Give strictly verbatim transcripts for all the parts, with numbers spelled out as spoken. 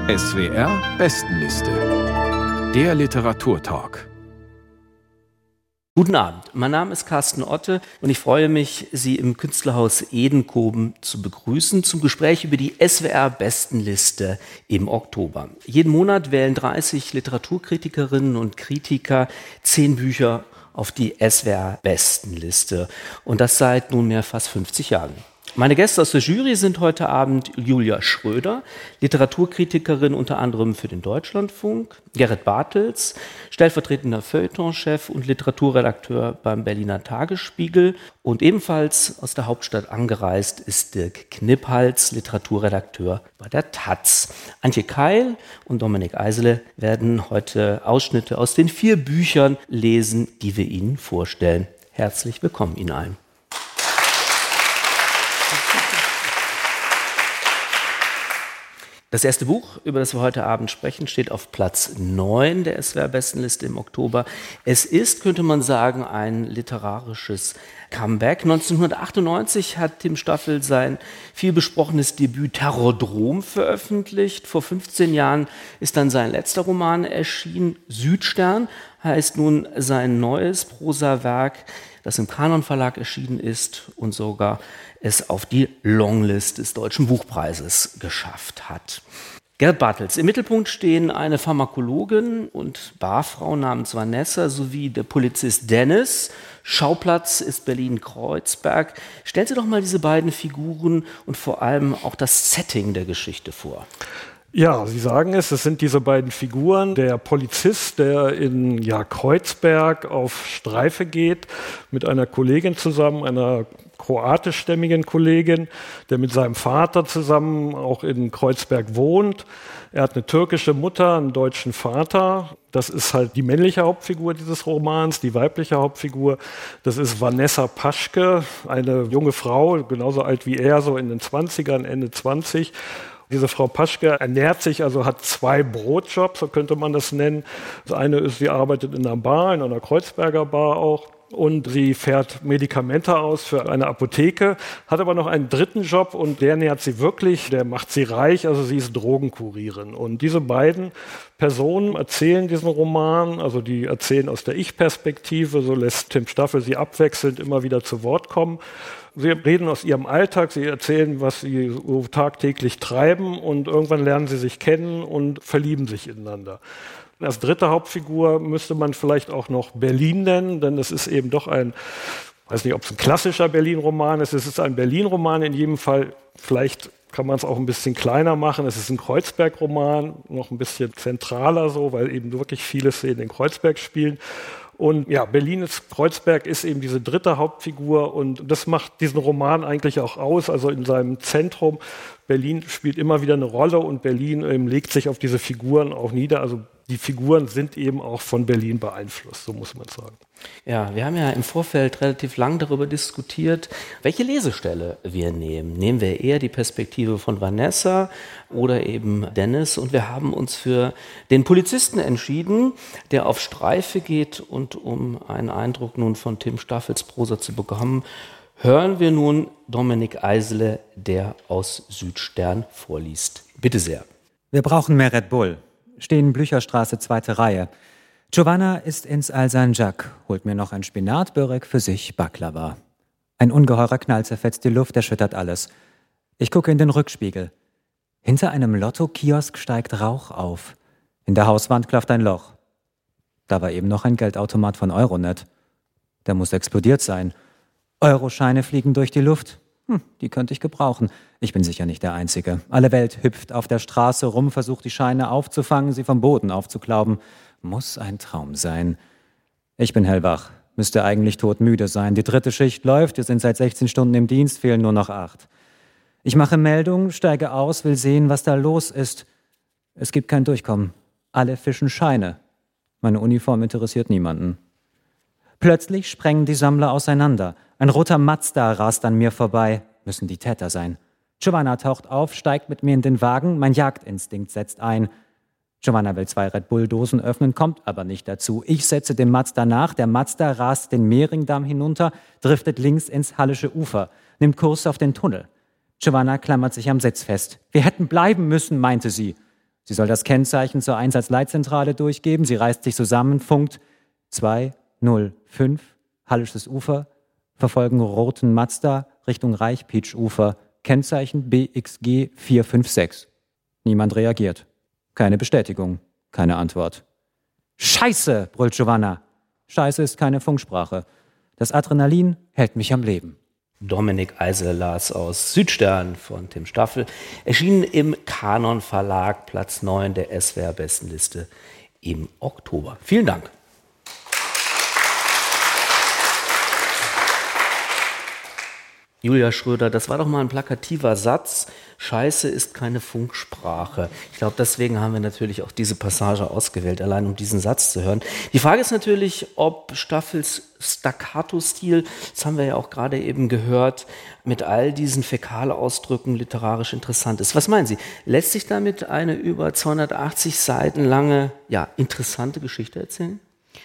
S W R Bestenliste. Der Literaturtalk. Guten Abend, mein Name ist Carsten Otte und ich freue mich, Sie im Künstlerhaus Edenkoben zu begrüßen zum Gespräch über die S W R Bestenliste im Oktober. Jeden Monat wählen dreißig Literaturkritikerinnen und Kritiker zehn Bücher auf die S W R Bestenliste und das seit nunmehr fast fünfzig Jahren. Meine Gäste aus der Jury sind heute Abend Julia Schröder, Literaturkritikerin unter anderem für den Deutschlandfunk, Gerrit Bartels, stellvertretender Feuilletonchef und Literaturredakteur beim Berliner Tagesspiegel und ebenfalls aus der Hauptstadt angereist ist Dirk Kniphals, Literaturredakteur bei der Taz. Antje Keil und Dominik Eisele werden heute Ausschnitte aus den vier Büchern lesen, die wir Ihnen vorstellen. Herzlich willkommen Ihnen allen. Das erste Buch, über das wir heute Abend sprechen, steht auf Platz neun der S W R-Bestenliste im Oktober. Es ist, könnte man sagen, ein literarisches Comeback. neunzehnhundertachtundneunzig hat Tim Staffel sein vielbesprochenes Debüt Terrordrom veröffentlicht. Vor fünfzehn Jahren ist dann sein letzter Roman erschienen. Südstern heißt nun sein neues Prosawerk, das im Kanon Verlag erschienen ist und sogar es auf die Longlist des Deutschen Buchpreises geschafft hat. Gerrit Bartels. Im Mittelpunkt stehen eine Pharmakologin und Barfrau namens Vanessa sowie der Polizist Dennis. Schauplatz ist Berlin-Kreuzberg. Stellen Sie doch mal diese beiden Figuren und vor allem auch das Setting der Geschichte vor. Ja, Sie sagen es, es sind diese beiden Figuren. Der Polizist, der in ja, Kreuzberg auf Streife geht, mit einer Kollegin zusammen, einer kroatischstämmigen Kollegin, der mit seinem Vater zusammen auch in Kreuzberg wohnt. Er hat eine türkische Mutter, einen deutschen Vater. Das ist halt die männliche Hauptfigur dieses Romans. Die weibliche Hauptfigur, das ist Vanessa Paschke, eine junge Frau, genauso alt wie er, so in den zwanzigern, Ende zwanzig. Diese Frau Paschke ernährt sich, also hat zwei Brotjobs, so könnte man das nennen. Das eine ist, sie arbeitet in einer Bar, in einer Kreuzberger Bar auch. Und sie fährt Medikamente aus für eine Apotheke, hat aber noch einen dritten Job und der nährt sie wirklich, der macht sie reich, also sie ist Drogenkurierin. Und diese beiden Personen erzählen diesen Roman, also die erzählen aus der Ich-Perspektive, so lässt Tim Staffel sie abwechselnd immer wieder zu Wort kommen. Sie reden aus ihrem Alltag, sie erzählen, was sie so tagtäglich treiben und irgendwann lernen sie sich kennen und verlieben sich ineinander. Als dritte Hauptfigur müsste man vielleicht auch noch Berlin nennen, denn es ist eben doch ein, ich weiß nicht, ob es ein klassischer Berlin-Roman ist, es ist ein Berlin-Roman in jedem Fall, vielleicht kann man es auch ein bisschen kleiner machen, es ist ein Kreuzberg-Roman, noch ein bisschen zentraler so, weil eben wirklich viele Szenen in Kreuzberg spielen. Und ja, Berlin ist, Kreuzberg ist eben diese dritte Hauptfigur und das macht diesen Roman eigentlich auch aus, also in seinem Zentrum. Berlin spielt immer wieder eine Rolle und Berlin ähm, legt sich auf diese Figuren auch nieder, also die Figuren sind eben auch von Berlin beeinflusst, so muss man sagen. Ja, wir haben ja im Vorfeld relativ lang darüber diskutiert, welche Lesestelle wir nehmen. Nehmen wir eher die Perspektive von Vanessa oder eben Dennis? Und wir haben uns für den Polizisten entschieden, der auf Streife geht. Und um einen Eindruck nun von Tim Staffels Prosa zu bekommen, hören wir nun Dominik Eisele, der aus Südstern vorliest. Bitte sehr. Wir brauchen mehr Red Bull. Stehen Blücherstraße, zweite Reihe. Giovanna ist ins Al-Sanjak, holt mir noch ein Spinatbörek, für sich Baklava. Ein ungeheurer Knall zerfetzt die Luft, erschüttert alles. Ich gucke in den Rückspiegel. Hinter einem Lotto-Kiosk steigt Rauch auf. In der Hauswand klafft ein Loch. Da war eben noch ein Geldautomat von Euronet. Der muss explodiert sein. Euroscheine fliegen durch die Luft. Hm, die könnte ich gebrauchen. Ich bin sicher nicht der Einzige. Alle Welt hüpft auf der Straße rum, versucht die Scheine aufzufangen, sie vom Boden aufzuklauben. Muss ein Traum sein. Ich bin hellwach, müsste eigentlich todmüde sein. Die dritte Schicht läuft, wir sind seit sechzehn Stunden im Dienst, fehlen nur noch acht. Ich mache Meldung, steige aus, will sehen, was da los ist. Es gibt kein Durchkommen. Alle fischen Scheine. Meine Uniform interessiert niemanden. Plötzlich sprengen die Sammler auseinander. Ein roter Mazda rast an mir vorbei. Müssen die Täter sein. Giovanna taucht auf, steigt mit mir in den Wagen. Mein Jagdinstinkt setzt ein. Giovanna will zwei Red Bull-Dosen öffnen, kommt aber nicht dazu. Ich setze dem Mazda nach. Der Mazda rast den Mehringdamm hinunter, driftet links ins Hallische Ufer, nimmt Kurs auf den Tunnel. Giovanna klammert sich am Sitz fest. Wir hätten bleiben müssen, meinte sie. Sie soll das Kennzeichen zur Einsatzleitzentrale durchgeben. Sie reißt sich zusammen, funkt zwei null fünf, Hallisches Ufer, verfolgen roten Mazda Richtung Reichpeach-Ufer, Kennzeichen B X G vier fünf sechs. Niemand reagiert. Keine Bestätigung, keine Antwort. Scheiße, brüllt Giovanna. Scheiße ist keine Funksprache. Das Adrenalin hält mich am Leben. Dominik Eisel las aus Südstern von Tim Staffel, erschienen im Kanon Verlag, Platz neun der S W R-Bestenliste im Oktober. Vielen Dank. Julia Schröder, das war doch mal ein plakativer Satz. Scheiße ist keine Funksprache. Ich glaube, deswegen haben wir natürlich auch diese Passage ausgewählt, allein um diesen Satz zu hören. Die Frage ist natürlich, ob Staffels Staccato-Stil, das haben wir ja auch gerade eben gehört, mit all diesen Fäkalausdrücken literarisch interessant ist. Was meinen Sie? Lässt sich damit eine über zweihundertachtzig Seiten lange, ja, interessante Geschichte erzählen?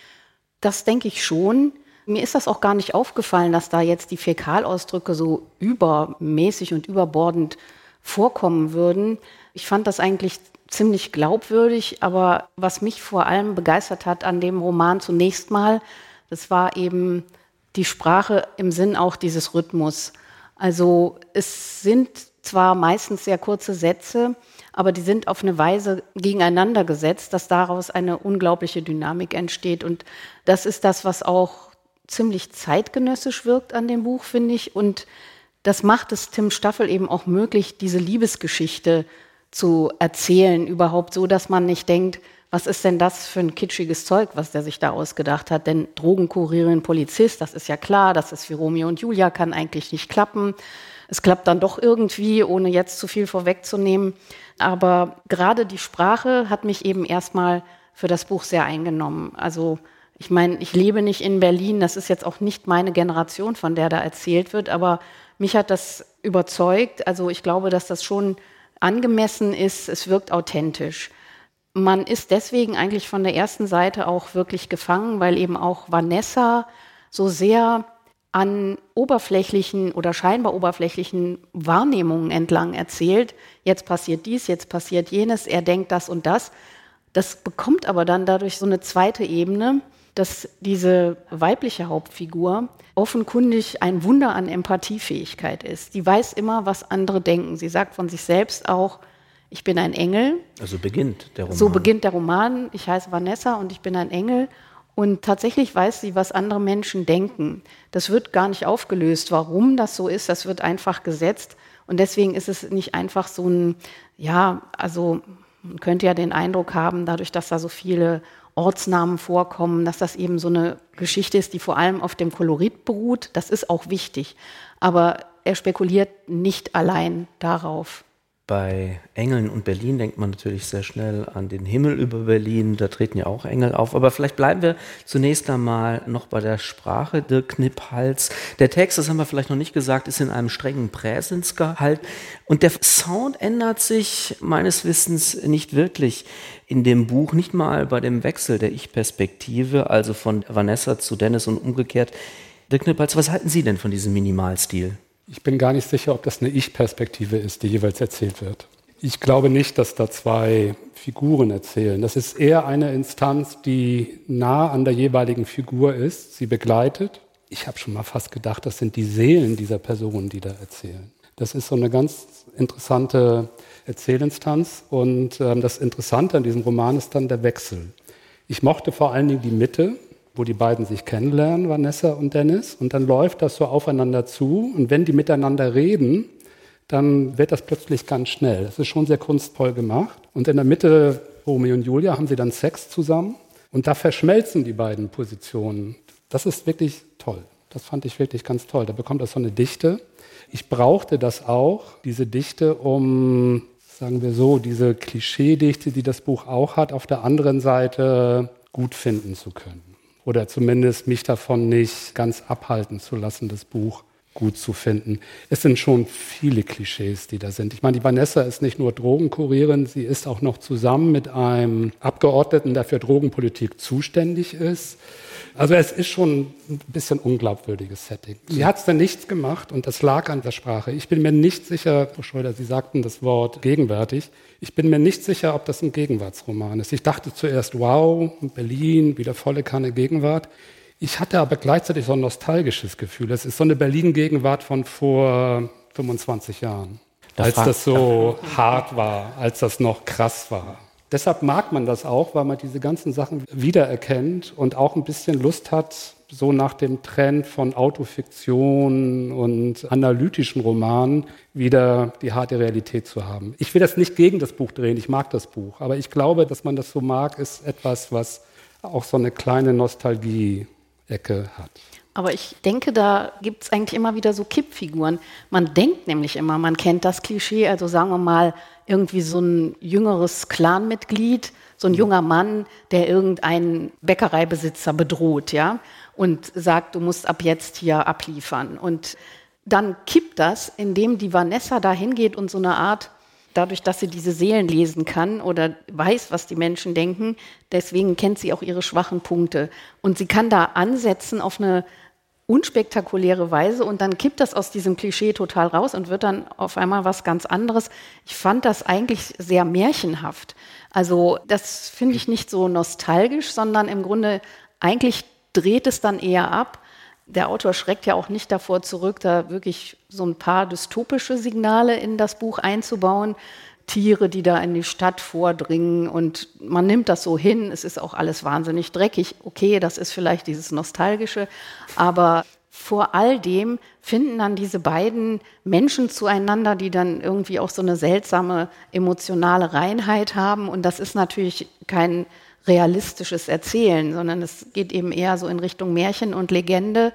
Das denke ich schon. Mir ist das auch gar nicht aufgefallen, dass da jetzt die Fäkalausdrücke so übermäßig und überbordend vorkommen würden. Ich fand das eigentlich ziemlich glaubwürdig, aber was mich vor allem begeistert hat an dem Roman zunächst mal, das war eben die Sprache im Sinn auch dieses Rhythmus. Also es sind zwar meistens sehr kurze Sätze, aber die sind auf eine Weise gegeneinander gesetzt, dass daraus eine unglaubliche Dynamik entsteht. Und das ist das, was auch ziemlich zeitgenössisch wirkt an dem Buch, finde ich. Und das macht es Tim Staffel eben auch möglich, diese Liebesgeschichte zu erzählen, überhaupt so, dass man nicht denkt, was ist denn das für ein kitschiges Zeug, was der sich da ausgedacht hat? Denn Drogenkurierin, Polizist, das ist ja klar, das ist wie Romeo und Julia, kann eigentlich nicht klappen. Es klappt dann doch irgendwie, ohne jetzt zu viel vorwegzunehmen. Aber gerade die Sprache hat mich eben erstmal für das Buch sehr eingenommen. Also ich meine, ich lebe nicht in Berlin, das ist jetzt auch nicht meine Generation, von der da erzählt wird, aber mich hat das überzeugt. Also ich glaube, dass das schon angemessen ist, es wirkt authentisch. Man ist deswegen eigentlich von der ersten Seite auch wirklich gefangen, weil eben auch Vanessa so sehr an oberflächlichen oder scheinbar oberflächlichen Wahrnehmungen entlang erzählt. Jetzt passiert dies, jetzt passiert jenes, er denkt das und das. Das bekommt aber dann dadurch so eine zweite Ebene, dass diese weibliche Hauptfigur offenkundig ein Wunder an Empathiefähigkeit ist. Die weiß immer, was andere denken. Sie sagt von sich selbst auch, ich bin ein Engel. Also beginnt der Roman. So beginnt der Roman. Ich heiße Vanessa und ich bin ein Engel. Und tatsächlich weiß sie, was andere Menschen denken. Das wird gar nicht aufgelöst. Warum das so ist, das wird einfach gesetzt. Und deswegen ist es nicht einfach so ein, ja, also man könnte ja den Eindruck haben, dadurch, dass da so viele Ortsnamen vorkommen, dass das eben so eine Geschichte ist, die vor allem auf dem Kolorit beruht. Das ist auch wichtig. Aber er spekuliert nicht allein darauf. Bei Engeln und Berlin denkt man natürlich sehr schnell an den Himmel über Berlin. Da treten ja auch Engel auf. Aber vielleicht bleiben wir zunächst einmal noch bei der Sprache. Dirk Kniphals. Der Text, das haben wir vielleicht noch nicht gesagt, ist in einem strengen Präsensgehalt. Und der Sound ändert sich meines Wissens nicht wirklich in dem Buch. Nicht mal bei dem Wechsel der Ich-Perspektive, also von Vanessa zu Dennis und umgekehrt. Dirk Kniphals, was halten Sie denn von diesem Minimalstil? Ich bin gar nicht sicher, ob das eine Ich-Perspektive ist, die jeweils erzählt wird. Ich glaube nicht, dass da zwei Figuren erzählen. Das ist eher eine Instanz, die nah an der jeweiligen Figur ist, sie begleitet. Ich habe schon mal fast gedacht, das sind die Seelen dieser Personen, die da erzählen. Das ist so eine ganz interessante Erzählinstanz. Und ähm, das Interessante an diesem Roman ist dann der Wechsel. Ich mochte vor allen Dingen die Mitte, wo die beiden sich kennenlernen, Vanessa und Dennis, und dann läuft das so aufeinander zu. Und wenn die miteinander reden, dann wird das plötzlich ganz schnell. Das ist schon sehr kunstvoll gemacht. Und in der Mitte, Romeo und Julia, haben sie dann Sex zusammen. Und da verschmelzen die beiden Positionen. Das ist wirklich toll. Das fand ich wirklich ganz toll. Da bekommt das so eine Dichte. Ich brauchte das auch, diese Dichte, um, sagen wir so, diese Klischeedichte, die das Buch auch hat, auf der anderen Seite gut finden zu können. Oder zumindest mich davon nicht ganz abhalten zu lassen, das Buch gut zu finden. Es sind schon viele Klischees, die da sind. Ich meine, die Vanessa ist nicht nur Drogenkurierin, sie ist auch noch zusammen mit einem Abgeordneten, der für Drogenpolitik zuständig ist. Also es ist schon ein bisschen unglaubwürdiges Setting. Sie hat es dann nichts gemacht und das lag an der Sprache. Ich bin mir nicht sicher, Frau Schröder, Sie sagten das Wort gegenwärtig, ich bin mir nicht sicher, ob das ein Gegenwartsroman ist. Ich dachte zuerst, wow, Berlin, wieder volle Kanne Gegenwart. Ich hatte aber gleichzeitig so ein nostalgisches Gefühl. Es ist so eine Berlin-Gegenwart von vor fünfundzwanzig Jahren, da als das so hart war, als das noch krass war. Deshalb mag man das auch, weil man diese ganzen Sachen wiedererkennt und auch ein bisschen Lust hat, so nach dem Trend von Autofiktion und analytischen Romanen wieder die harte Realität zu haben. Ich will das nicht gegen das Buch drehen, ich mag das Buch, aber ich glaube, dass man das so mag, ist etwas, was auch so eine kleine Nostalgie-Ecke hat. Aber ich denke, da gibt es eigentlich immer wieder so Kippfiguren. Man denkt nämlich immer, man kennt das Klischee, also sagen wir mal, irgendwie so ein jüngeres Clanmitglied, so ein junger Mann, der irgendeinen Bäckereibesitzer bedroht, ja, und sagt, du musst ab jetzt hier abliefern. Und dann kippt das, indem die Vanessa da hingeht und so eine Art, dadurch, dass sie diese Seelen lesen kann oder weiß, was die Menschen denken, deswegen kennt sie auch ihre schwachen Punkte. Und sie kann da ansetzen auf eine unspektakuläre Weise und dann kippt das aus diesem Klischee total raus und wird dann auf einmal was ganz anderes. Ich fand das eigentlich sehr märchenhaft. Also das finde ich nicht so nostalgisch, sondern im Grunde eigentlich dreht es dann eher ab. Der Autor schreckt ja auch nicht davor zurück, da wirklich so ein paar dystopische Signale in das Buch einzubauen. Tiere, die da in die Stadt vordringen und man nimmt das so hin, es ist auch alles wahnsinnig dreckig. Okay, das ist vielleicht dieses Nostalgische, aber vor all dem finden dann diese beiden Menschen zueinander, die dann irgendwie auch so eine seltsame emotionale Reinheit haben und das ist natürlich kein realistisches Erzählen, sondern es geht eben eher so in Richtung Märchen und Legende.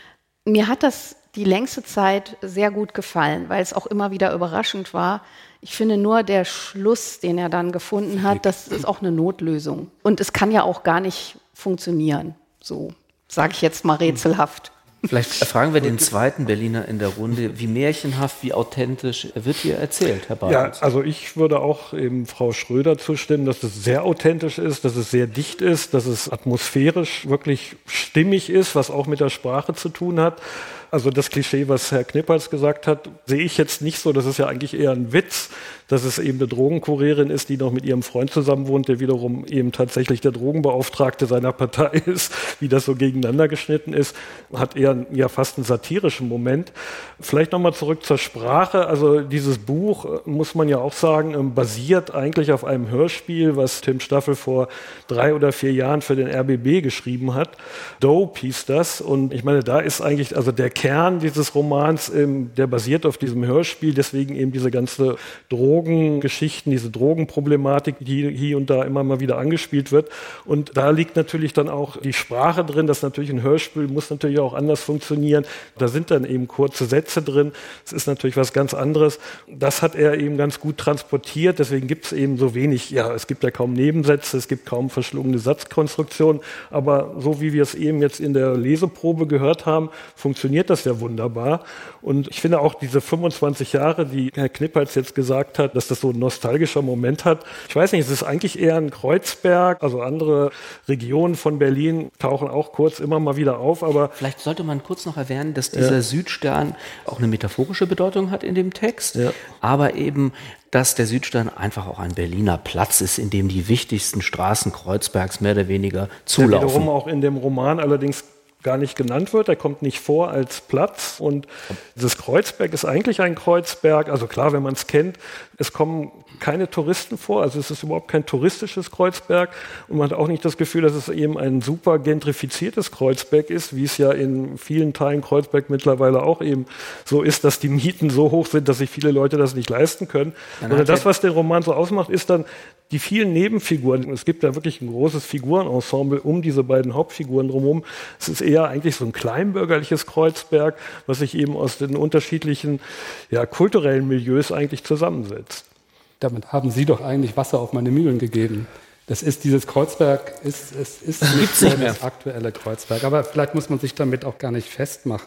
Mir hat das die längste Zeit sehr gut gefallen, weil es auch immer wieder überraschend war. Ich finde nur der Schluss, den er dann gefunden hat, das ist auch eine Notlösung. Und es kann ja auch gar nicht funktionieren. So sage ich jetzt mal rätselhaft. Vielleicht fragen wir den zweiten Berliner in der Runde, wie märchenhaft, wie authentisch wird hier erzählt, Herr Bartels? Ja, also ich würde auch eben Frau Schröder zustimmen, dass es sehr authentisch ist, dass es sehr dicht ist, dass es atmosphärisch wirklich stimmig ist, was auch mit der Sprache zu tun hat. Also das Klischee, was Herr Knippers gesagt hat, sehe ich jetzt nicht so. Das ist ja eigentlich eher ein Witz, dass es eben eine Drogenkurierin ist, die noch mit ihrem Freund zusammenwohnt, der wiederum eben tatsächlich der Drogenbeauftragte seiner Partei ist, wie das so gegeneinander geschnitten ist, hat eher ja fast einen satirischen Moment. Vielleicht nochmal zurück zur Sprache. Also dieses Buch, muss man ja auch sagen, basiert eigentlich auf einem Hörspiel, was Tim Staffel vor drei oder vier Jahren für den R B B geschrieben hat. Dope hieß das. Und ich meine, da ist eigentlich, also der Kern dieses Romans, ähm, der basiert auf diesem Hörspiel, deswegen eben diese ganze Drogengeschichten, diese Drogenproblematik, die hier und da immer mal wieder angespielt wird. Und da liegt natürlich dann auch die Sprache drin, das ist natürlich ein Hörspiel, muss natürlich auch anders funktionieren. Da sind dann eben kurze Sätze drin, das ist natürlich was ganz anderes. Das hat er eben ganz gut transportiert, deswegen gibt es eben so wenig, ja, es gibt ja kaum Nebensätze, es gibt kaum verschlungene Satzkonstruktionen, aber so wie wir es eben jetzt in der Leseprobe gehört haben, funktioniert das ja wunderbar. Und ich finde auch diese fünfundzwanzig Jahre, die Herr Knippers jetzt gesagt hat, dass das so ein nostalgischer Moment hat. Ich weiß nicht, es ist eigentlich eher ein Kreuzberg, also andere Regionen von Berlin tauchen auch kurz immer mal wieder auf, aber... Vielleicht sollte man kurz noch erwähnen, dass dieser ja. Südstern auch eine metaphorische Bedeutung hat in dem Text, ja. aber eben, dass der Südstern einfach auch ein Berliner Platz ist, in dem die wichtigsten Straßen Kreuzbergs mehr oder weniger zulaufen. Der wiederum auch in dem Roman allerdings gar nicht genannt wird, er kommt nicht vor als Platz und dieses Kreuzberg ist eigentlich ein Kreuzberg, also klar, wenn man es kennt, es kommen keine Touristen vor, also es ist überhaupt kein touristisches Kreuzberg und man hat auch nicht das Gefühl, dass es eben ein super gentrifiziertes Kreuzberg ist, wie es ja in vielen Teilen Kreuzberg mittlerweile auch eben so ist, dass die Mieten so hoch sind, dass sich viele Leute das nicht leisten können. Sondern das, was den Roman so ausmacht, ist dann die vielen Nebenfiguren. Es gibt da wirklich ein großes Figurenensemble um diese beiden Hauptfiguren drumherum. Es ist eher eigentlich so ein kleinbürgerliches Kreuzberg, was sich eben aus den unterschiedlichen ja, kulturellen Milieus eigentlich zusammensetzt. Damit haben Sie doch eigentlich Wasser auf meine Mühlen gegeben. Das ist dieses Kreuzberg, ist, es ist nicht, nicht mehr das aktuelle Kreuzberg. Aber vielleicht muss man sich damit auch gar nicht festmachen.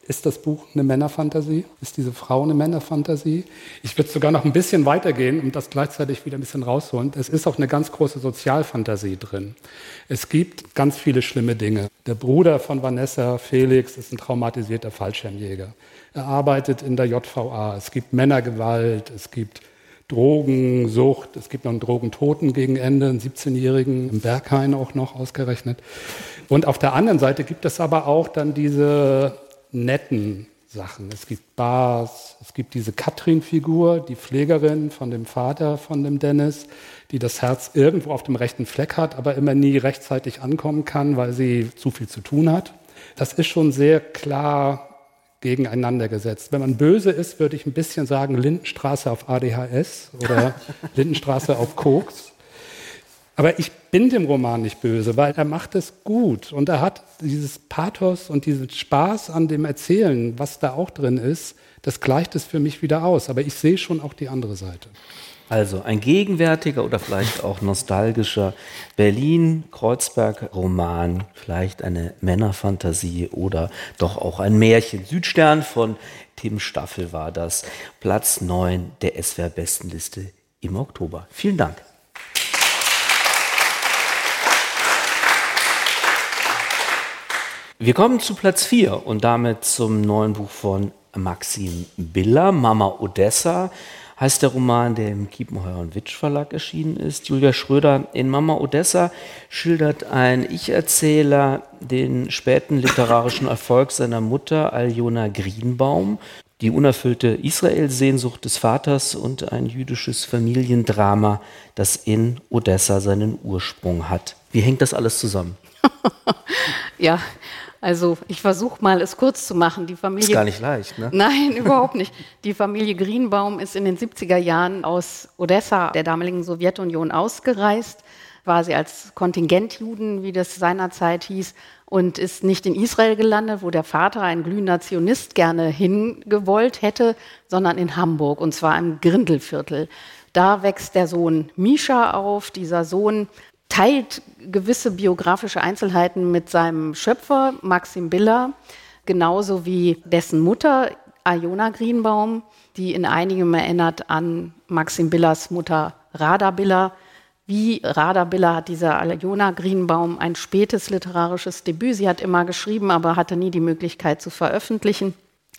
Ist das Buch eine Männerfantasie? Ist diese Frau eine Männerfantasie? Ich würde sogar noch ein bisschen weitergehen und das gleichzeitig wieder ein bisschen rausholen. Es ist auch eine ganz große Sozialfantasie drin. Es gibt ganz viele schlimme Dinge. Der Bruder von Vanessa, Felix, ist ein traumatisierter Fallschirmjäger. Er arbeitet in der J V A. Es gibt Männergewalt, es gibt Drogensucht, es gibt noch einen Drogentoten gegen Ende, einen siebzehnjährigen im Berghain auch noch ausgerechnet. Und auf der anderen Seite gibt es aber auch dann diese netten Sachen. Es gibt Bars, es gibt diese Katrin-Figur, die Pflegerin von dem Vater von dem Dennis, die das Herz irgendwo auf dem rechten Fleck hat, aber immer nie rechtzeitig ankommen kann, weil sie zu viel zu tun hat. Das ist schon sehr klar gegeneinander gesetzt. Wenn man böse ist, würde ich ein bisschen sagen Lindenstraße auf A D H S oder Lindenstraße auf Koks. Aber ich bin dem Roman nicht böse, weil er macht es gut und er hat dieses Pathos und diesen Spaß an dem Erzählen, was da auch drin ist, das gleicht es für mich wieder aus. Aber ich sehe schon auch die andere Seite. Also ein gegenwärtiger oder vielleicht auch nostalgischer Berlin-Kreuzberg-Roman, vielleicht eine Männerfantasie oder doch auch ein Märchen. Südstern von Tim Staffel war das, Platz neun der S W R-Bestenliste im Oktober. Vielen Dank. Wir kommen zu Platz vier und damit zum neuen Buch von Maxim Biller, Mama Odessa, heißt der Roman, der im Kiepenheuer und Witsch Verlag erschienen ist. Julia Schröder, in Mama Odessa schildert ein Ich-Erzähler den späten literarischen Erfolg seiner Mutter Aljona Greenbaum, die unerfüllte Israel-Sehnsucht des Vaters und ein jüdisches Familiendrama, das in Odessa seinen Ursprung hat. Wie hängt das alles zusammen? Ja, also ich versuche mal, es kurz zu machen. Die Familie, ist gar nicht leicht, ne? Nein, überhaupt nicht. Die Familie Greenbaum ist in den siebziger Jahren aus Odessa, der damaligen Sowjetunion, ausgereist, quasi als Kontingentjuden, wie das seinerzeit hieß, und ist nicht in Israel gelandet, wo der Vater, ein glühender Zionist, gerne hingewollt hätte, sondern in Hamburg, und zwar im Grindelviertel. Da wächst der Sohn Mischa auf. Dieser Sohn teilt gewisse biografische Einzelheiten mit seinem Schöpfer, Maxim Biller, genauso wie dessen Mutter, Aljona Greenbaum, die in einigem erinnert an Maxim Billers Mutter Rada Biller. Wie Rada Biller hat diese Aljona Greenbaum ein spätes literarisches Debüt. Sie hat immer geschrieben, aber hatte nie die Möglichkeit zu veröffentlichen.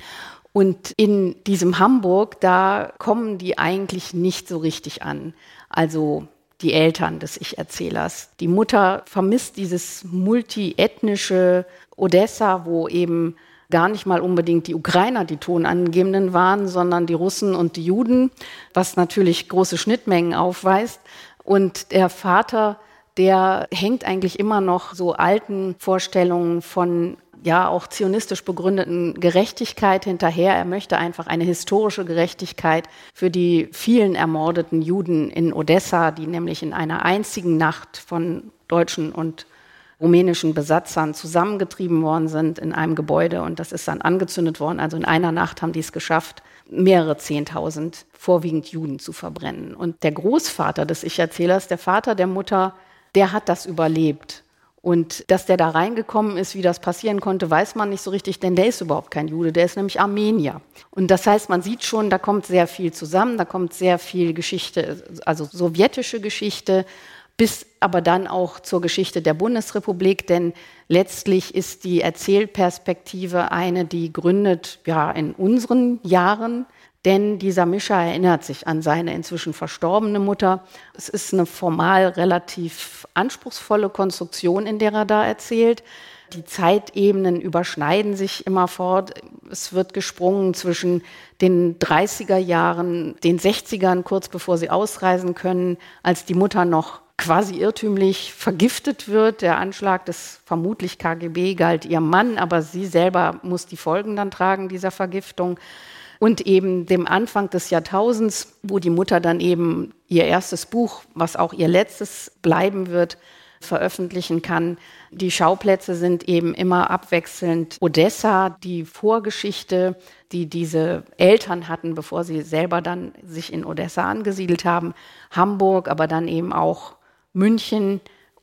Und in diesem Hamburg, da kommen die eigentlich nicht so richtig an. Also die Eltern des Ich-Erzählers. Die Mutter vermisst dieses multiethnische Odessa, wo eben gar nicht mal unbedingt die Ukrainer die Tonangebenden waren, sondern die Russen und die Juden, was natürlich große Schnittmengen aufweist. Und der Vater, der hängt eigentlich immer noch so alten Vorstellungen von ja auch zionistisch begründeten Gerechtigkeit hinterher. Er möchte einfach eine historische Gerechtigkeit für die vielen ermordeten Juden in Odessa, die nämlich in einer einzigen Nacht von deutschen und rumänischen Besatzern zusammengetrieben worden sind in einem Gebäude, und das ist dann angezündet worden. Also in einer Nacht haben die es geschafft, mehrere Zehntausend vorwiegend Juden zu verbrennen. Und der Großvater des Ich-Erzählers, der Vater der Mutter, der hat das überlebt. Und dass der da reingekommen ist, wie das passieren konnte, weiß man nicht so richtig, denn der ist überhaupt kein Jude, der ist nämlich Armenier. Und das heißt, man sieht schon, da kommt sehr viel zusammen, da kommt sehr viel Geschichte, also sowjetische Geschichte, bis aber dann auch zur Geschichte der Bundesrepublik, denn letztlich ist die Erzählperspektive eine, die gründet ja in unseren Jahren. Denn dieser Mischa erinnert sich an seine inzwischen verstorbene Mutter. Es ist eine formal relativ anspruchsvolle Konstruktion, in der er da erzählt. Die Zeitebenen überschneiden sich immerfort. Es wird gesprungen zwischen den dreißiger Jahren, den sechzigern, kurz bevor sie ausreisen können, als die Mutter noch quasi irrtümlich vergiftet wird. Der Anschlag des vermutlich K G B galt ihrem Mann, aber sie selber muss die Folgen dann tragen dieser Vergiftung. Und eben dem Anfang des Jahrtausends, wo die Mutter dann eben ihr erstes Buch, was auch ihr letztes bleiben wird, veröffentlichen kann. Die Schauplätze sind eben immer abwechselnd Odessa, die Vorgeschichte, die diese Eltern hatten, bevor sie selber dann sich in Odessa angesiedelt haben, Hamburg, aber dann eben auch München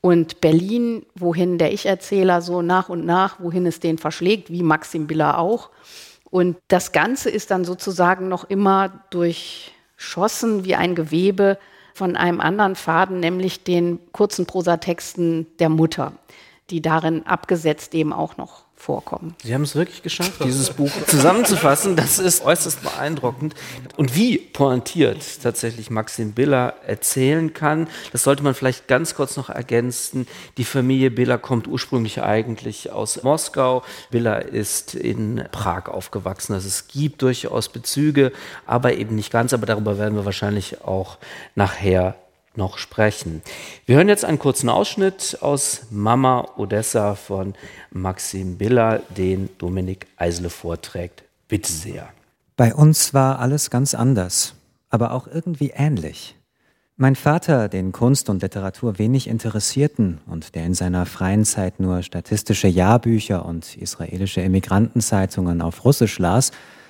Und Berlin, wohin der Ich-Erzähler so nach und nach, wohin es den verschlägt, wie Maxim Biller auch. Und das Ganze ist dann sozusagen noch immer durchschossen wie ein Gewebe von einem anderen Faden, nämlich den kurzen Prosatexten der Mutter, die darin abgesetzt eben auch noch vorkommen. Sie haben es wirklich geschafft, dieses Buch zusammenzufassen. Das ist äußerst beeindruckend. Und wie pointiert tatsächlich Maxim Biller erzählen kann, das sollte man vielleicht ganz kurz noch ergänzen. Die Familie Biller kommt ursprünglich eigentlich aus Moskau. Biller ist in Prag aufgewachsen. Also es gibt durchaus Bezüge, aber eben nicht ganz. Aber darüber werden wir wahrscheinlich auch nachher noch sprechen. Wir hören jetzt einen kurzen Ausschnitt aus Mama Odessa von Maxim Biller, den Dominik Eisele vorträgt. Bitte sehr. Bei uns war alles ganz anders, aber auch irgendwie ähnlich. Mein Vater, den Kunst und Literatur wenig interessierten und der in seiner freien Zeit nur statistische Jahrbücher und israelische Emigrantenzeitungen auf Russisch las,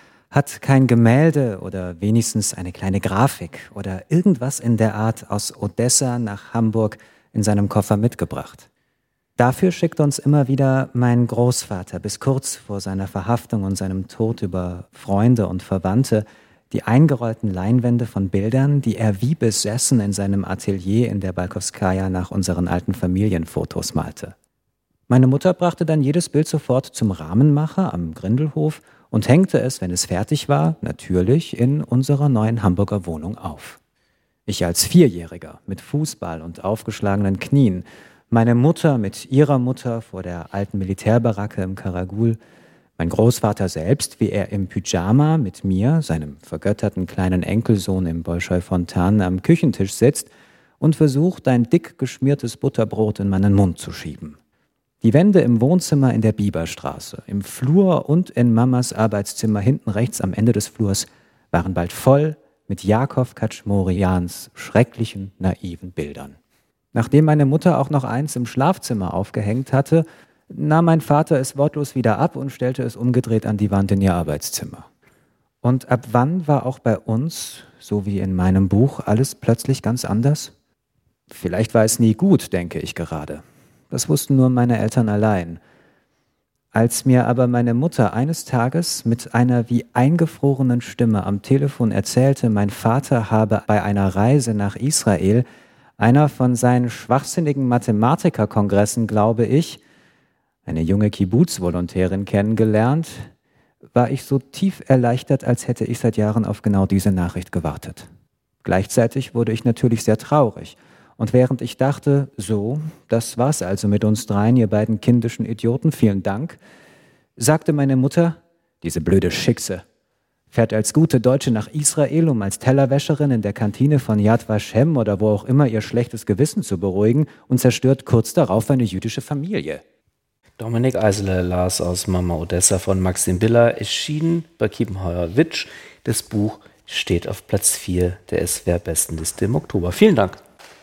hat kein Gemälde oder wenigstens eine kleine Grafik oder irgendwas in der Art aus Odessa nach Hamburg in seinem Koffer mitgebracht. Dafür schickt uns immer wieder mein Großvater bis kurz vor seiner Verhaftung und seinem Tod über Freunde und Verwandte die eingerollten Leinwände von Bildern, die er wie besessen in seinem Atelier in der Balkowskaja nach unseren alten Familienfotos malte. Meine Mutter brachte dann jedes Bild sofort zum Rahmenmacher am Grindelhof und hängte es, wenn es fertig war, natürlich in unserer neuen Hamburger Wohnung auf. Ich als Vierjähriger mit Fußball und aufgeschlagenen Knien, meine Mutter mit ihrer Mutter vor der alten Militärbaracke im Karagul, mein Großvater selbst, wie er im Pyjama mit mir, seinem vergötterten kleinen Enkelsohn im Bolschoi-Fontan, am Küchentisch sitzt und versucht, ein dick geschmiertes Butterbrot in meinen Mund zu schieben. Die Wände im Wohnzimmer in der Bieberstraße, im Flur und in Mamas Arbeitszimmer hinten rechts am Ende des Flurs waren bald voll mit Jakow Kaczmorians schrecklichen, naiven Bildern. Nachdem meine Mutter auch noch eins im Schlafzimmer aufgehängt hatte, nahm mein Vater es wortlos wieder ab und stellte es umgedreht an die Wand in ihr Arbeitszimmer. Und ab wann war auch bei uns, so wie in meinem Buch, alles plötzlich ganz anders? Vielleicht war es nie gut, denke ich gerade. Das wussten nur meine Eltern allein. Als mir aber meine Mutter eines Tages mit einer wie eingefrorenen Stimme am Telefon erzählte, mein Vater habe bei einer Reise nach Israel, einer von seinen schwachsinnigen Mathematikerkongressen, glaube ich, eine junge Kibbuz-Volontärin kennengelernt, war ich so tief erleichtert, als hätte ich seit Jahren auf genau diese Nachricht gewartet. Gleichzeitig wurde ich natürlich sehr traurig. Und während ich dachte, so, das war's also mit uns dreien, ihr beiden kindischen Idioten, vielen Dank, sagte meine Mutter, diese blöde Schickse, fährt als gute Deutsche nach Israel, um als Tellerwäscherin in der Kantine von Yad Vashem oder wo auch immer ihr schlechtes Gewissen zu beruhigen und zerstört kurz darauf eine jüdische Familie. Dominik Eisele las aus Mama Odessa von Maxim Biller, erschienen bei Kiepenheuer-Witsch. Das Buch steht auf Platz vier der S W R-Bestenliste im Oktober. Vielen Dank.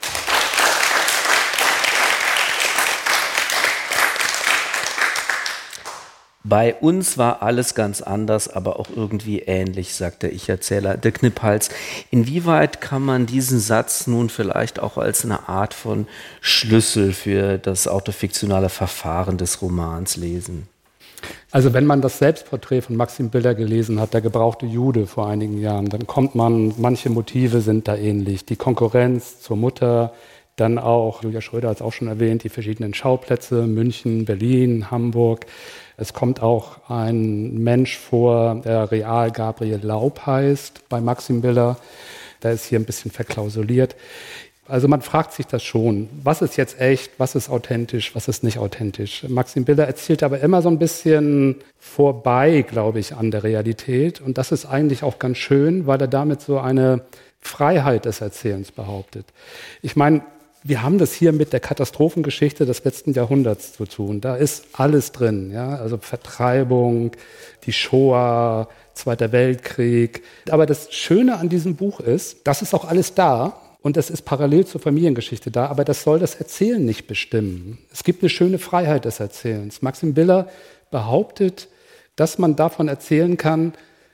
Bei uns war alles ganz anders, aber auch irgendwie ähnlich, sagt der Ich-Erzähler Dirk Kniphals. Inwieweit kann man diesen Satz nun vielleicht auch als eine Art von Schlüssel für das autofiktionale Verfahren des Romans lesen? Also wenn man das Selbstporträt von Maxim Biller gelesen hat, der gebrauchte Jude vor einigen Jahren, dann kommt man, manche Motive sind da ähnlich. Die Konkurrenz zur Mutter, dann auch, Julia Schröder hat es auch schon erwähnt, die verschiedenen Schauplätze, München, Berlin, Hamburg. Es kommt auch ein Mensch vor, der real Gabriel Laub heißt, bei Maxim Biller. Der ist hier ein bisschen verklausuliert. Also man fragt sich das schon, was ist jetzt echt, was ist authentisch, was ist nicht authentisch. Maxim Biller erzählt aber immer so ein bisschen vorbei, glaube ich, an der Realität. Und das ist eigentlich auch ganz schön, weil er damit so eine Freiheit des Erzählens behauptet. Ich meine, wir haben das hier mit der Katastrophengeschichte des letzten Jahrhunderts zu tun. Da ist alles drin, ja, also Vertreibung, die Shoah, Zweiter Weltkrieg. Aber das Schöne an diesem Buch ist, das ist auch alles da und es ist parallel zur Familiengeschichte da, aber das soll das Erzählen nicht bestimmen. Es gibt eine schöne Freiheit des Erzählens. Maxim Biller behauptet, dass man davon erzählen kann,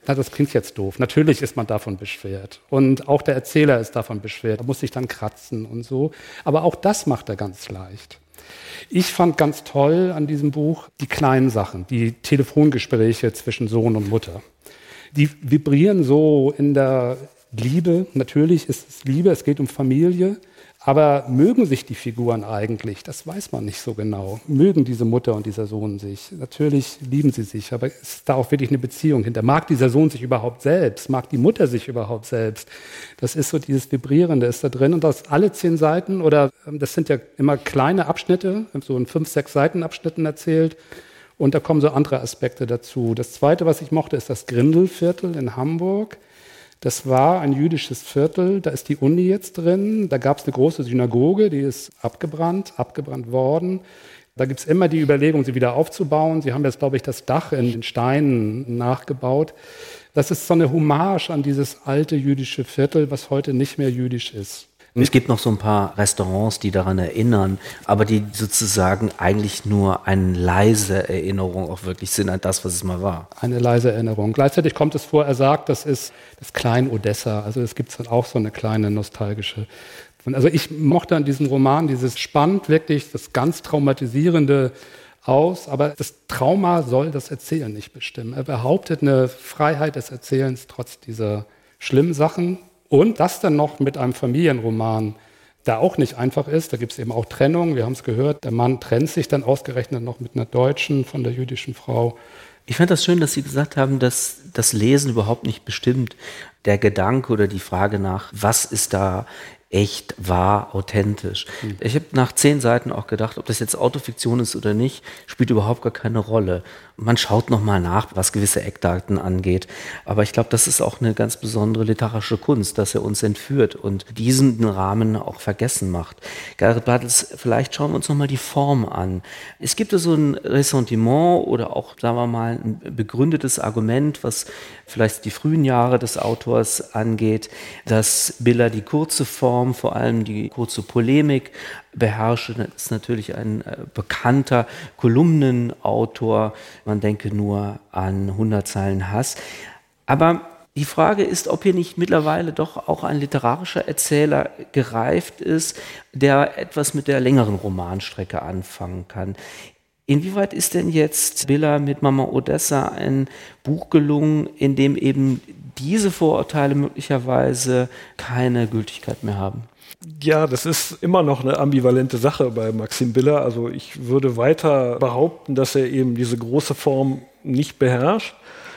Na, das klingt jetzt doof. Natürlich ist man davon beschwert. Und auch der Erzähler ist davon beschwert. Er muss sich dann kratzen und so. Aber auch das macht er ganz leicht. Ich fand ganz toll an diesem Buch die kleinen Sachen, die Telefongespräche zwischen Sohn und Mutter. Die vibrieren so in der Liebe. Natürlich ist es Liebe, es geht um Familie. Aber mögen sich die Figuren eigentlich? Das weiß man nicht so genau. Mögen diese Mutter und dieser Sohn sich? Natürlich lieben sie sich, aber ist da auch wirklich eine Beziehung hinter? Mag dieser Sohn sich überhaupt selbst? Mag die Mutter sich überhaupt selbst? Das ist so dieses Vibrierende ist da drin. Und das alle zehn Seiten, oder das sind ja immer kleine Abschnitte, so in fünf, sechs Seiten Abschnitten erzählt. Und da kommen so andere Aspekte dazu. Das Zweite, was ich mochte, ist das Grindelviertel in Hamburg. Das war ein jüdisches Viertel, da ist die Uni jetzt drin, da gab es eine große Synagoge, die ist abgebrannt, abgebrannt worden. Da gibt es immer die Überlegung, sie wieder aufzubauen. Sie haben jetzt, glaube ich, das Dach in den Steinen nachgebaut. Das ist so eine Hommage an dieses alte jüdische Viertel, was heute nicht mehr jüdisch ist. Es gibt noch so ein paar Restaurants, die daran erinnern, aber die sozusagen eigentlich nur eine leise Erinnerung auch wirklich sind an das, was es mal war. Eine leise Erinnerung. Gleichzeitig kommt es vor, er sagt, das ist das kleine Odessa. Also es gibt dann auch so eine kleine nostalgische. Also ich mochte an diesem Roman dieses spannt wirklich das ganz Traumatisierende aus, aber das Trauma soll das Erzählen nicht bestimmen. Er behauptet eine Freiheit des Erzählens trotz dieser schlimmen Sachen. Und das dann noch mit einem Familienroman, der auch nicht einfach ist. Da gibt es eben auch Trennung. Wir haben es gehört, der Mann trennt sich dann ausgerechnet noch mit einer Deutschen von der jüdischen Frau. Ich fand das schön, dass Sie gesagt haben, dass das Lesen überhaupt nicht bestimmt. Der Gedanke oder die Frage nach, was ist da echt, wahr, authentisch. Mhm. Ich habe nach zehn Seiten auch gedacht, ob das jetzt Autofiktion ist oder nicht, spielt überhaupt gar keine Rolle. Man schaut nochmal nach, was gewisse Eckdaten angeht. Aber ich glaube, das ist auch eine ganz besondere literarische Kunst, dass er uns entführt und diesen Rahmen auch vergessen macht. Gareth Bartels, vielleicht schauen wir uns nochmal die Form an. Es gibt so ein Ressentiment oder auch, sagen wir mal, ein begründetes Argument, was vielleicht die frühen Jahre des Autors angeht, dass Biller die kurze Form, vor allem die kurze Polemik beherrsche. Das ist natürlich ein äh, bekannter Kolumnenautor. Man denke nur an hundert Zeilen Hass. Aber die Frage ist, ob hier nicht mittlerweile doch auch ein literarischer Erzähler gereift ist, der etwas mit der längeren Romanstrecke anfangen kann. Inwieweit ist denn jetzt Biller mit Mama Odessa ein Buch gelungen, in dem eben diese Vorurteile möglicherweise keine Gültigkeit mehr haben? Ja, das ist immer noch eine ambivalente Sache bei Maxim Biller. Also ich würde weiter behaupten, dass er eben diese große Form nicht beherrscht.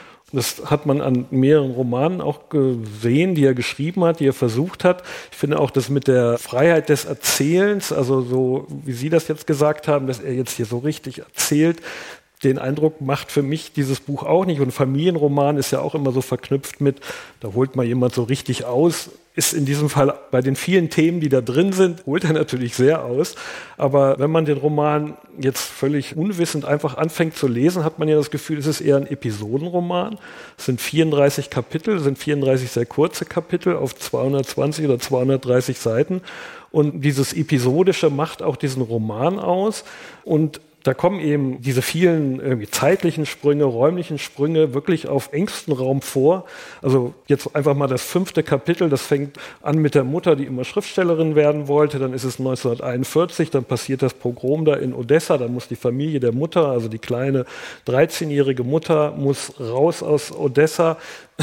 Das hat man an mehreren Romanen auch gesehen, die er geschrieben hat, die er versucht hat. Ich finde auch das mit der Freiheit des Erzählens, also so wie Sie das jetzt gesagt haben, dass er jetzt hier so richtig erzählt, den Eindruck macht für mich dieses Buch auch nicht. Und ein Familienroman ist ja auch immer so verknüpft mit, da holt mal jemand so richtig aus. Ist in diesem Fall bei den vielen Themen, die da drin sind, holt er natürlich sehr aus. Aber wenn man den Roman jetzt völlig unwissend einfach anfängt zu lesen, hat man ja das Gefühl, es ist eher ein Episodenroman. Es sind vierunddreißig Kapitel, es sind vierunddreißig sehr kurze Kapitel auf zweihundertzwanzig oder zweihundertdreißig Seiten. Und dieses Episodische macht auch diesen Roman aus. Und da kommen eben diese vielen irgendwie zeitlichen Sprünge, räumlichen Sprünge wirklich auf engstem Raum vor. Also jetzt einfach mal das fünfte Kapitel, das fängt an mit der Mutter, die immer Schriftstellerin werden wollte. Dann ist es neunzehnhunderteinundvierzig, dann passiert das Pogrom da in Odessa. Dann muss die Familie der Mutter, also die kleine dreizehnjährige Mutter, muss raus aus Odessa.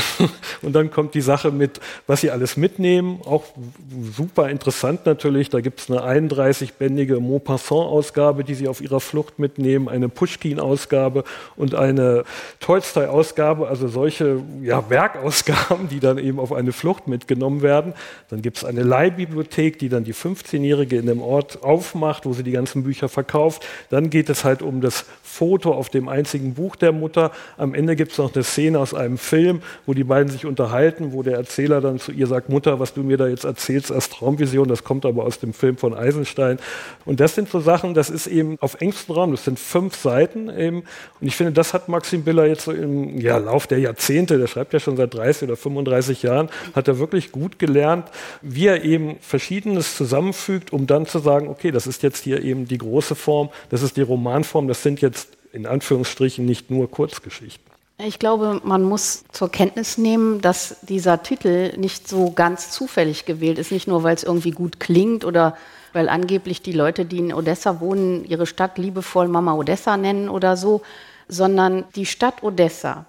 Und dann kommt die Sache mit, was sie alles mitnehmen, auch super interessant natürlich. Da gibt es eine einunddreißigbändige Maupassant-Ausgabe, die sie auf ihrer Flucht mitnehmen, eine Puschkin-Ausgabe und eine Tolstoi-Ausgabe, also solche ja, Werkausgaben, die dann eben auf eine Flucht mitgenommen werden. Dann gibt es eine Leihbibliothek, die dann die fünfzehnjährige in dem Ort aufmacht, wo sie die ganzen Bücher verkauft. Dann geht es halt um das Foto auf dem einzigen Buch der Mutter. Am Ende gibt es noch eine Szene aus einem Film, wo die beiden sich unterhalten, wo der Erzähler dann zu ihr sagt, Mutter, was du mir da jetzt erzählst als Traumvision, das kommt aber aus dem Film von Eisenstein. Und das sind so Sachen, das ist eben auf engstem Raum, das sind fünf Seiten eben. Und ich finde, das hat Maxim Biller jetzt so im ja, Lauf der Jahrzehnte, der schreibt ja schon seit dreißig oder fünfunddreißig Jahren, hat er wirklich gut gelernt, wie er eben Verschiedenes zusammenfügt, um dann zu sagen, okay, das ist jetzt hier eben die große Form, das ist die Romanform, das sind jetzt in Anführungsstrichen nicht nur Kurzgeschichten. Ich glaube, man muss zur Kenntnis nehmen, dass dieser Titel nicht so ganz zufällig gewählt ist, nicht nur, weil es irgendwie gut klingt oder weil angeblich die Leute, die in Odessa wohnen, ihre Stadt liebevoll Mama Odessa nennen oder so, sondern die Stadt Odessa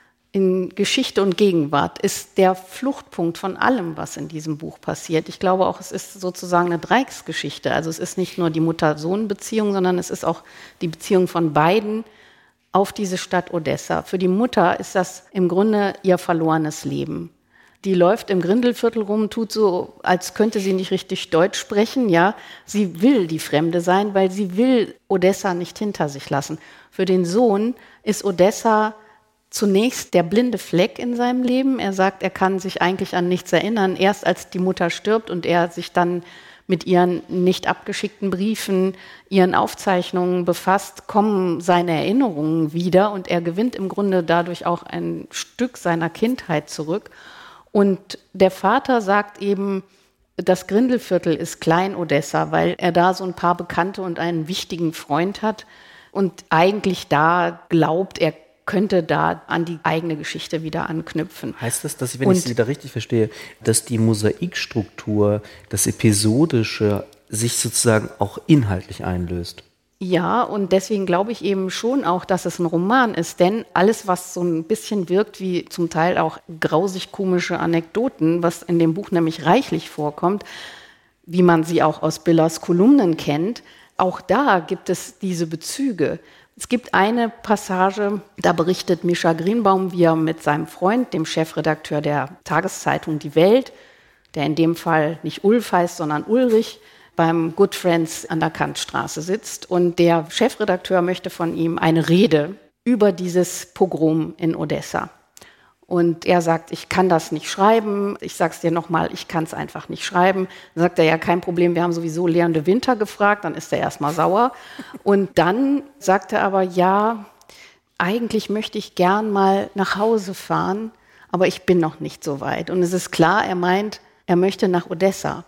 in Geschichte und Gegenwart ist der Fluchtpunkt von allem, was in diesem Buch passiert. Ich glaube auch, es ist sozusagen eine Dreiecksgeschichte. Also es ist nicht nur die Mutter-Sohn-Beziehung, sondern es ist auch die Beziehung von beiden auf diese Stadt Odessa. Für die Mutter ist das im Grunde ihr verlorenes Leben. Die läuft im Grindelviertel rum, tut so, als könnte sie nicht richtig Deutsch sprechen. Ja, sie will die Fremde sein, weil sie will Odessa nicht hinter sich lassen. Für den Sohn ist Odessa zunächst der blinde Fleck in seinem Leben. Er sagt, er kann sich eigentlich an nichts erinnern. Erst als die Mutter stirbt und er sich dann mit ihren nicht abgeschickten Briefen, ihren Aufzeichnungen befasst, kommen seine Erinnerungen wieder und er gewinnt im Grunde dadurch auch ein Stück seiner Kindheit zurück. Und der Vater sagt eben, das Grindelviertel ist Klein-Odessa, weil er da so ein paar Bekannte und einen wichtigen Freund hat und eigentlich da glaubt, er könnte da an die eigene Geschichte wieder anknüpfen. Heißt das, dass, wenn ich Sie da richtig verstehe, dass die Mosaikstruktur, das Episodische sich sozusagen auch inhaltlich einlöst? Ja, und deswegen glaube ich eben schon auch, dass es ein Roman ist, denn alles, was so ein bisschen wirkt wie zum Teil auch grausig komische Anekdoten, was in dem Buch nämlich reichlich vorkommt, wie man sie auch aus Billers Kolumnen kennt, auch da gibt es diese Bezüge. Es gibt eine Passage, da berichtet Mischa Greenbaum, wie er mit seinem Freund, dem Chefredakteur der Tageszeitung Die Welt, der in dem Fall nicht Ulf heißt, sondern Ulrich, beim Good Friends an der Kantstraße sitzt. Und der Chefredakteur möchte von ihm eine Rede über dieses Pogrom in Odessa. Und er sagt, ich kann das nicht schreiben. Ich sag's dir nochmal, ich kann es einfach nicht schreiben. Dann sagt er, ja, kein Problem, wir haben sowieso Leon de Winter gefragt. Dann ist er erstmal sauer. Und dann sagt er aber, ja, eigentlich möchte ich gern mal nach Hause fahren, aber ich bin noch nicht so weit. Und es ist klar, er meint, er möchte nach Odessa.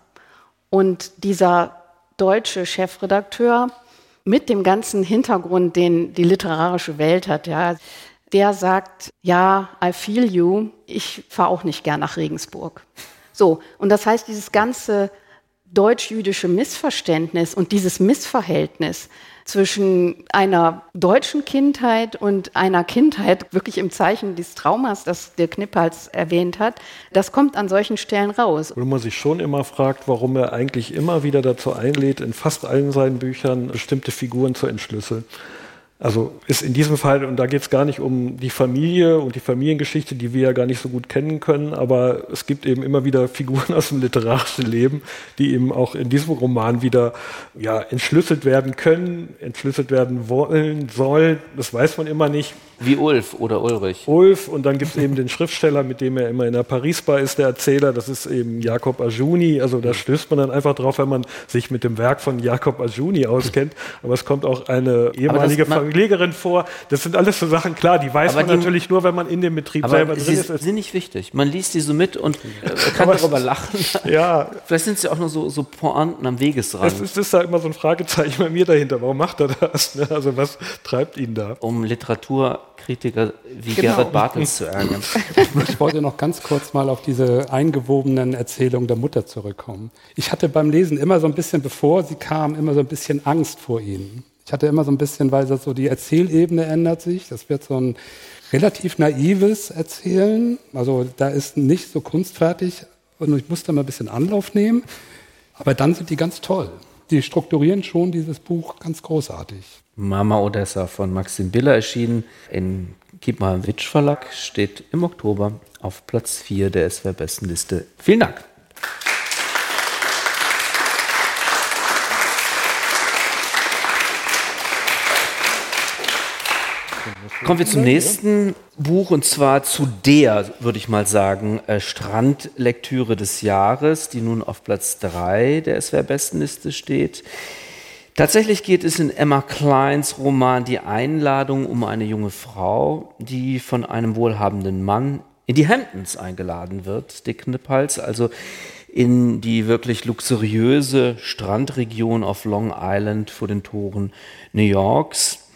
Und dieser deutsche Chefredakteur mit dem ganzen Hintergrund, den die literarische Welt hat, ja, der sagt, ja, I feel you, ich fahre auch nicht gern nach Regensburg. So, und das heißt, dieses ganze deutsch-jüdische Missverständnis und dieses Missverhältnis zwischen einer deutschen Kindheit und einer Kindheit, wirklich im Zeichen des Traumas, das Dirk Knippals erwähnt hat, das kommt an solchen Stellen raus. Wo man sich schon immer fragt, warum er eigentlich immer wieder dazu einlädt, in fast allen seinen Büchern bestimmte Figuren zu entschlüsseln. Also ist in diesem Fall, und da geht es gar nicht um die Familie und die Familiengeschichte, die wir ja gar nicht so gut kennen können, aber es gibt eben immer wieder Figuren aus dem literarischen Leben, die eben auch in diesem Roman wieder ja, entschlüsselt werden können, entschlüsselt werden wollen, sollen, das weiß man immer nicht. Wie Ulf oder Ulrich. Ulf, und dann gibt es eben den Schriftsteller, mit dem er immer in der Paris-Bar ist, der Erzähler, das ist eben Jacob Ajouni, also da stößt man dann einfach drauf, wenn man sich mit dem Werk von Jacob Ajouni auskennt, aber es kommt auch eine ehemalige Verlegerin vor, das sind alles so Sachen, klar, die weiß man die, natürlich nur, wenn man in dem Betrieb aber selber drin sie ist. Sie sind nicht wichtig, man liest die so mit und äh, kann darüber lachen. Ja. Vielleicht sind sie auch nur so, so Pointen am Wegesrand. Es ist, ist da immer so ein Fragezeichen bei mir dahinter, warum macht er das? Ne? Also was treibt ihn da? Um Literaturkritiker wie genau. Gerhard Bartels zu ärgern. Ich wollte noch ganz kurz mal auf diese eingewobenen Erzählungen der Mutter zurückkommen. Ich hatte beim Lesen immer so ein bisschen, bevor sie kam, immer so ein bisschen Angst vor ihnen. Ich hatte immer so ein bisschen, weil das so die Erzählebene ändert sich. Das wird so ein relativ naives Erzählen. Also da ist nicht so kunstfertig und ich musste mal ein bisschen Anlauf nehmen. Aber dann sind die ganz toll. Die strukturieren schon dieses Buch ganz großartig. Mama Odessa von Maxim Biller erschienen im Kiepenheuer-Witsch Verlag, steht im Oktober auf Platz vier der S W R-Bestenliste. Vielen Dank. Kommen wir zum nächsten Buch und zwar zu der, würde ich mal sagen, äh, Strandlektüre des Jahres, die nun auf Platz drei der S W R-Bestenliste steht. Tatsächlich geht es in Emma Kleins Roman Die Einladung um eine junge Frau, die von einem wohlhabenden Mann in die Hamptons eingeladen wird, Dick Knippals, also in die wirklich luxuriöse Strandregion auf Long Island vor den Toren New Yorks.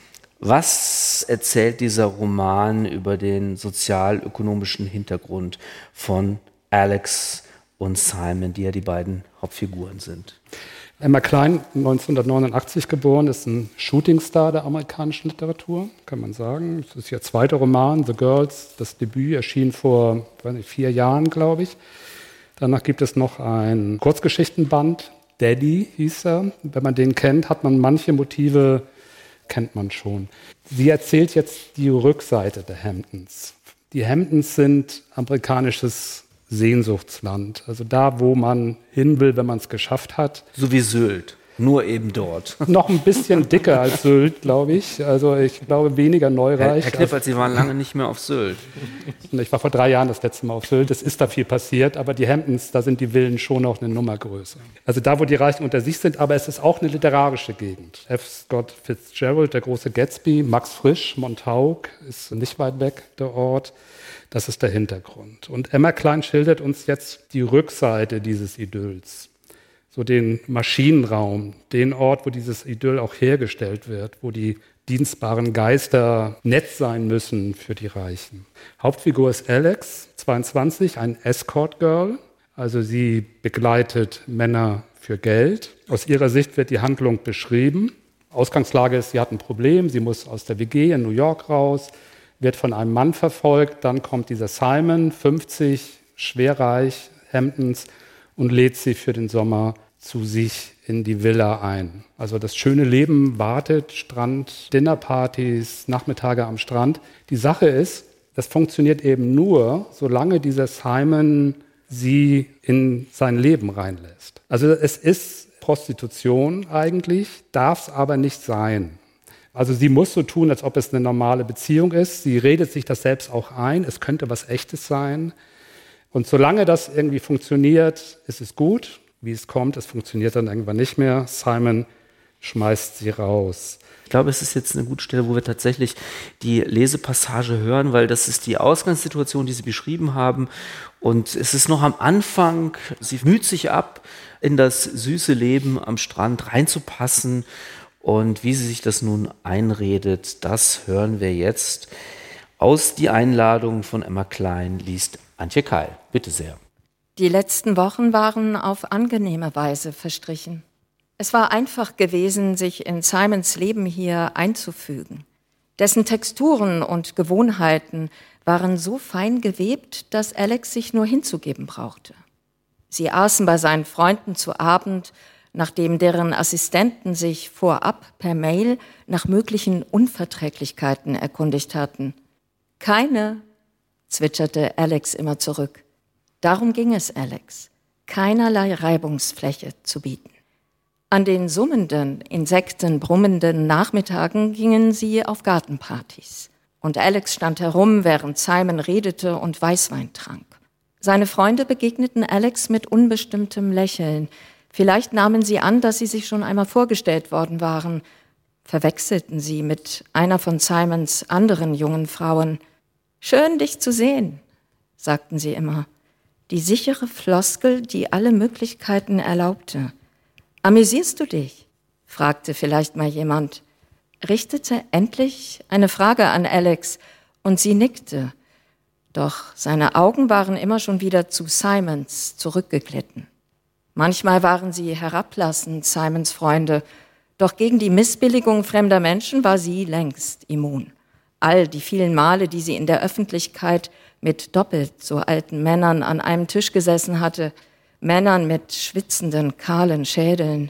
Was erzählt dieser Roman über den sozialökonomischen Hintergrund von Alex und Simon, die ja die beiden Hauptfiguren sind? Emma Cline, neunzehnhundertneunundachtzig geboren, ist ein Shootingstar der amerikanischen Literatur, kann man sagen. Das ist ihr zweiter Roman, The Girls. Das Debüt erschien vor weiß nicht, vier Jahren, glaube ich. Danach gibt es noch ein Kurzgeschichtenband, Daddy hieß er. Wenn man den kennt, hat man manche Motive, kennt man schon. Sie erzählt jetzt die Rückseite der Hamptons. Die Hamptons sind amerikanisches Sehnsuchtsland. Also da, wo man hin will, wenn man es geschafft hat. So wie Sylt, nur eben dort. Noch ein bisschen dicker als Sylt, glaube ich. Also ich glaube weniger neureich. Herr, Herr Knippert, Sie waren lange nicht mehr auf Sylt. Ich war vor drei Jahren das letzte Mal auf Sylt. Es ist da viel passiert, aber die Hamptons, da sind die Villen schon noch eine Nummer größer. Also da, wo die Reichen unter sich sind, aber es ist auch eine literarische Gegend. F. Scott Fitzgerald, der große Gatsby, Max Frisch, Montauk, ist nicht weit weg, der Ort. Das ist der Hintergrund. Und Emma Cline schildert uns jetzt die Rückseite dieses Idylls. So den Maschinenraum, den Ort, wo dieses Idyll auch hergestellt wird, wo die dienstbaren Geister nett sein müssen für die Reichen. Hauptfigur ist Alex, zweiundzwanzig, ein Escort-Girl. Also sie begleitet Männer für Geld. Aus ihrer Sicht wird die Handlung beschrieben. Ausgangslage ist, sie hat ein Problem, sie muss aus der W G in New York raus, wird von einem Mann verfolgt, dann kommt dieser Simon, fünfzig, schwerreich, Hamptons, und lädt sie für den Sommer zu sich in die Villa ein. Also das schöne Leben wartet, Strand, Dinnerpartys, Nachmittage am Strand. Die Sache ist, das funktioniert eben nur, solange dieser Simon sie in sein Leben reinlässt. Also es ist Prostitution eigentlich, darf es aber nicht sein. Also sie muss so tun, als ob es eine normale Beziehung ist. Sie redet sich das selbst auch ein. Es könnte was Echtes sein. Und solange das irgendwie funktioniert, ist es gut. Wie es kommt, es funktioniert dann irgendwann nicht mehr. Simon schmeißt sie raus. Ich glaube, es ist jetzt eine gute Stelle, wo wir tatsächlich die Lesepassage hören, weil das ist die Ausgangssituation, die Sie beschrieben haben. Und es ist noch am Anfang, sie müht sich ab, in das süße Leben am Strand reinzupassen. Und wie sie sich das nun einredet, das hören wir jetzt. Aus Die Einladung von Emma Cline liest Antje Keil. Bitte sehr. Die letzten Wochen waren auf angenehme Weise verstrichen. Es war einfach gewesen, sich in Simons Leben hier einzufügen. Dessen Texturen und Gewohnheiten waren so fein gewebt, dass Alex sich nur hinzugeben brauchte. Sie aßen bei seinen Freunden zu Abend, nachdem deren Assistenten sich vorab per Mail nach möglichen Unverträglichkeiten erkundigt hatten. Keine, zwitscherte Alex immer zurück. Darum ging es Alex, keinerlei Reibungsfläche zu bieten. An den summenden, insektenbrummenden Nachmittagen gingen sie auf Gartenpartys. Und Alex stand herum, während Simon redete und Weißwein trank. Seine Freunde begegneten Alex mit unbestimmtem Lächeln. Vielleicht nahmen sie an, dass sie sich schon einmal vorgestellt worden waren. Verwechselten sie mit einer von Simons anderen jungen Frauen. »Schön, dich zu sehen«, sagten sie immer. Die sichere Floskel, die alle Möglichkeiten erlaubte. »Amüsierst du dich?«, fragte vielleicht mal jemand. Richtete endlich eine Frage an Alex und sie nickte. Doch seine Augen waren immer schon wieder zu Simons zurückgeglitten. Manchmal waren sie herablassend, Simons Freunde, doch gegen die Missbilligung fremder Menschen war sie längst immun. All die vielen Male, die sie in der Öffentlichkeit mit doppelt so alten Männern an einem Tisch gesessen hatte, Männern mit schwitzenden, kahlen Schädeln.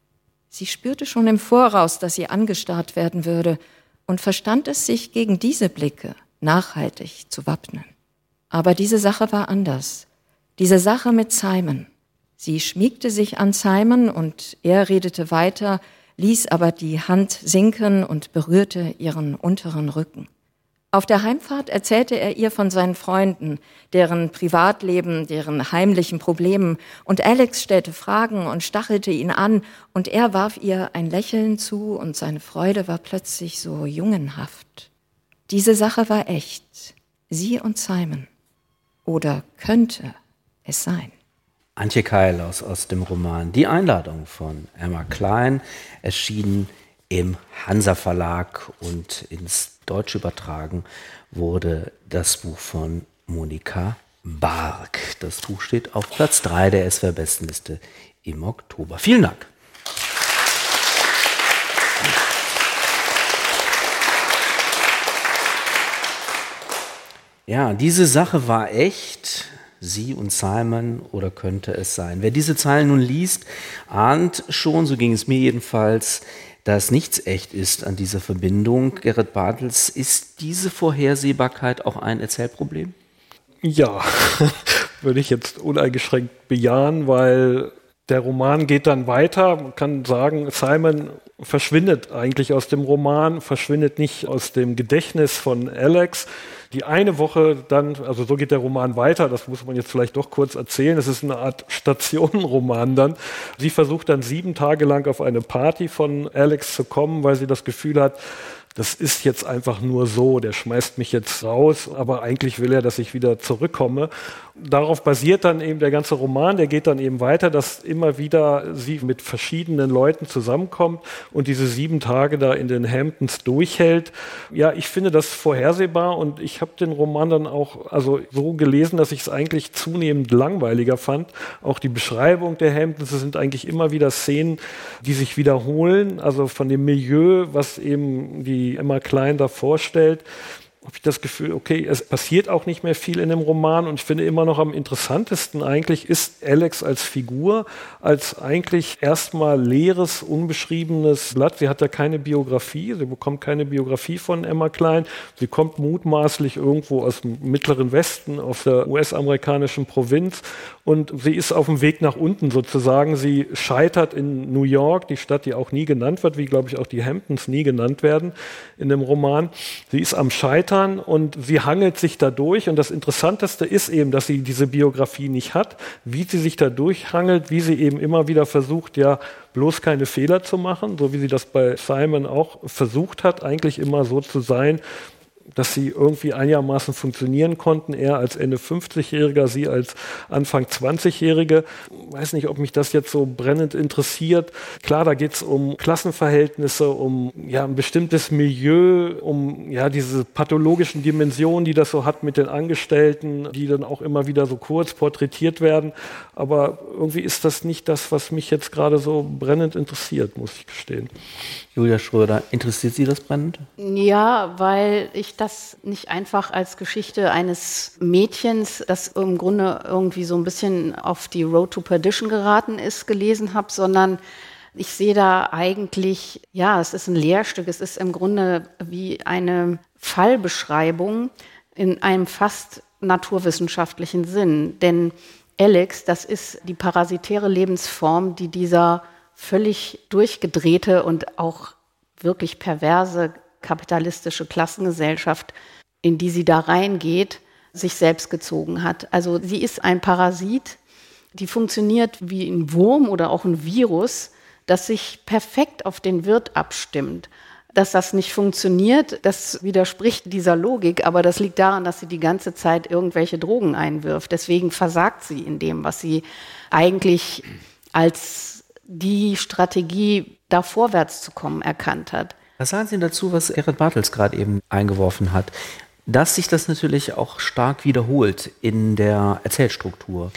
Sie spürte schon im Voraus, dass sie angestarrt werden würde und verstand es, sich gegen diese Blicke nachhaltig zu wappnen. Aber diese Sache war anders. Diese Sache mit Simon. Sie schmiegte sich an Simon und er redete weiter, ließ aber die Hand sinken und berührte ihren unteren Rücken. Auf der Heimfahrt erzählte er ihr von seinen Freunden, deren Privatleben, deren heimlichen Problemen, und Alex stellte Fragen und stachelte ihn an, und er warf ihr ein Lächeln zu, und seine Freude war plötzlich so jungenhaft. Diese Sache war echt, sie und Simon. Oder könnte es sein? Antje Keil aus, aus dem Roman Die Einladung von Emma Cline, erschienen im Hansa Verlag und ins Deutsche übertragen wurde das Buch von Monika Barg. Das Buch steht auf Platz drei der S W R-Bestenliste im Oktober. Vielen Dank. Ja, diese Sache war echt. Sie und Simon, oder könnte es sein? Wer diese Zeilen nun liest, ahnt schon, so ging es mir jedenfalls, dass nichts echt ist an dieser Verbindung. Gerrit Bartels, ist diese Vorhersehbarkeit auch ein Erzählproblem? Ja, würde ich jetzt uneingeschränkt bejahen, weil der Roman geht dann weiter. Man kann sagen, Simon verschwindet eigentlich aus dem Roman, verschwindet nicht aus dem Gedächtnis von Alex. Die eine Woche dann, also so geht der Roman weiter, das muss man jetzt vielleicht doch kurz erzählen, es ist eine Art Stationenroman dann. Sie versucht dann sieben Tage lang auf eine Party von Alex zu kommen, weil sie das Gefühl hat, das ist jetzt einfach nur so, der schmeißt mich jetzt raus, aber eigentlich will er, dass ich wieder zurückkomme. Darauf basiert dann eben der ganze Roman, der geht dann eben weiter, dass immer wieder sie mit verschiedenen Leuten zusammenkommt und diese sieben Tage da in den Hamptons durchhält. Ja, ich finde das vorhersehbar und ich habe den Roman dann auch also so gelesen, dass ich es eigentlich zunehmend langweiliger fand. Auch die Beschreibung der Hamptons, das sind eigentlich immer wieder Szenen, die sich wiederholen, also von dem Milieu, was eben die Emma Klein da vorstellt, habe ich das Gefühl, okay, es passiert auch nicht mehr viel in dem Roman und ich finde immer noch am interessantesten eigentlich ist Alex als Figur, als eigentlich erstmal leeres, unbeschriebenes Blatt. Sie hat ja keine Biografie, sie bekommt keine Biografie von Emma Klein. Sie kommt mutmaßlich irgendwo aus dem Mittleren Westen, aus der U S-amerikanischen Provinz und sie ist auf dem Weg nach unten sozusagen. Sie scheitert in New York, die Stadt, die auch nie genannt wird, wie glaube ich auch die Hamptons nie genannt werden in dem Roman. Sie ist am Scheitern und sie hangelt sich da durch und das Interessanteste ist eben, dass sie diese Biografie nicht hat, wie sie sich da durchhangelt, wie sie eben immer wieder versucht, ja, bloß keine Fehler zu machen, so wie sie das bei Simon auch versucht hat, eigentlich immer so zu sein, dass sie irgendwie einigermaßen funktionieren konnten, er als Ende fünfzigjähriger, sie als Anfang zwanzigjährige. Ich weiß nicht, ob mich das jetzt so brennend interessiert. Klar, da geht es um Klassenverhältnisse, um ja, ein bestimmtes Milieu, um ja, diese pathologischen Dimensionen, die das so hat mit den Angestellten, die dann auch immer wieder so kurz porträtiert werden. Aber irgendwie ist das nicht das, was mich jetzt gerade so brennend interessiert, muss ich gestehen. Julia Schröder, interessiert Sie das brennend? Ja, weil ich das nicht einfach als Geschichte eines Mädchens, das im Grunde irgendwie so ein bisschen auf die Road to Perdition geraten ist, gelesen habe, sondern ich sehe da eigentlich, ja, es ist ein Lehrstück, es ist im Grunde wie eine Fallbeschreibung in einem fast naturwissenschaftlichen Sinn. Denn Alex, das ist die parasitäre Lebensform, die dieser völlig durchgedrehte und auch wirklich perverse kapitalistische Klassengesellschaft, in die sie da reingeht, sich selbst gezogen hat. Also sie ist ein Parasit, die funktioniert wie ein Wurm oder auch ein Virus, das sich perfekt auf den Wirt abstimmt. Dass das nicht funktioniert, das widerspricht dieser Logik, aber das liegt daran, dass sie die ganze Zeit irgendwelche Drogen einwirft. Deswegen versagt sie in dem, was sie eigentlich als die Strategie, da vorwärts zu kommen, erkannt hat. Was sagen Sie dazu, was Gerrit Bartels gerade eben eingeworfen hat? Dass sich das natürlich auch stark wiederholt in der Erzählstruktur.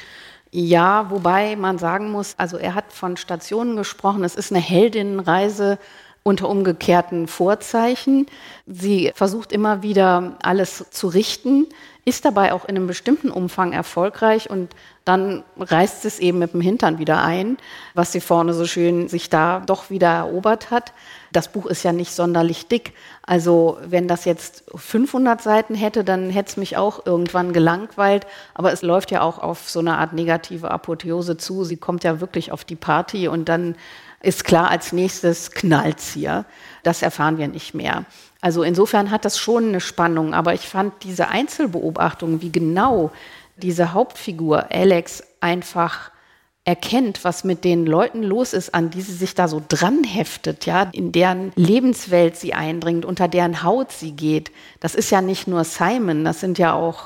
Ja, wobei man sagen muss, also er hat von Stationen gesprochen, es ist eine Heldinnenreise unter umgekehrten Vorzeichen. Sie versucht immer wieder alles zu richten, ist dabei auch in einem bestimmten Umfang erfolgreich und dann reißt es eben mit dem Hintern wieder ein, was sie vorne so schön sich da doch wieder erobert hat. Das Buch ist ja nicht sonderlich dick. Also wenn das jetzt fünfhundert Seiten hätte, dann hätte es mich auch irgendwann gelangweilt. Aber es läuft ja auch auf so eine Art negative Apotheose zu. Sie kommt ja wirklich auf die Party und dann ist klar, als nächstes knallt's hier. Das erfahren wir nicht mehr. Also insofern hat das schon eine Spannung, aber ich fand diese Einzelbeobachtung, wie genau diese Hauptfigur Alex einfach erkennt, was mit den Leuten los ist, an die sie sich da so dran heftet, ja, in deren Lebenswelt sie eindringt, unter deren Haut sie geht. Das ist ja nicht nur Simon, das sind ja auch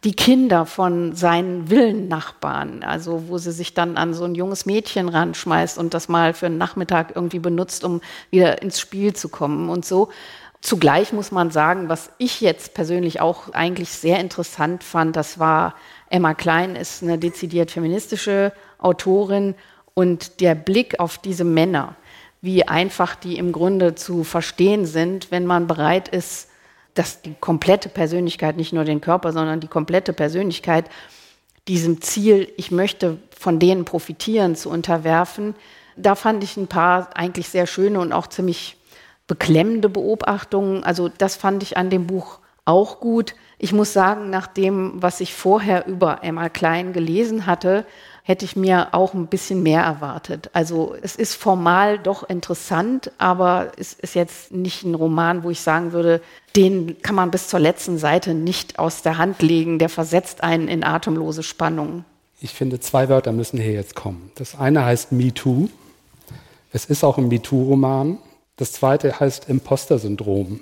die Kinder von seinen Villennachbarn, also wo sie sich dann an so ein junges Mädchen ranschmeißt und das mal für einen Nachmittag irgendwie benutzt, um wieder ins Spiel zu kommen und so. Zugleich muss man sagen, was ich jetzt persönlich auch eigentlich sehr interessant fand, das war, Emma Klein ist eine dezidiert feministische Autorin und der Blick auf diese Männer, wie einfach die im Grunde zu verstehen sind, wenn man bereit ist, dass die komplette Persönlichkeit, nicht nur den Körper, sondern die komplette Persönlichkeit diesem Ziel, ich möchte von denen profitieren, zu unterwerfen. Da fand ich ein paar eigentlich sehr schöne und auch ziemlich beklemmende Beobachtungen. Also das fand ich an dem Buch auch gut. Ich muss sagen, nach dem, was ich vorher über Emma Klein gelesen hatte, hätte ich mir auch ein bisschen mehr erwartet. Also es ist formal doch interessant, aber es ist jetzt nicht ein Roman, wo ich sagen würde, den kann man bis zur letzten Seite nicht aus der Hand legen, der versetzt einen in atemlose Spannung. Ich finde, zwei Wörter müssen hier jetzt kommen. Das eine heißt MeToo. Es ist auch ein MeToo-Roman. Das zweite heißt Imposter-Syndrom,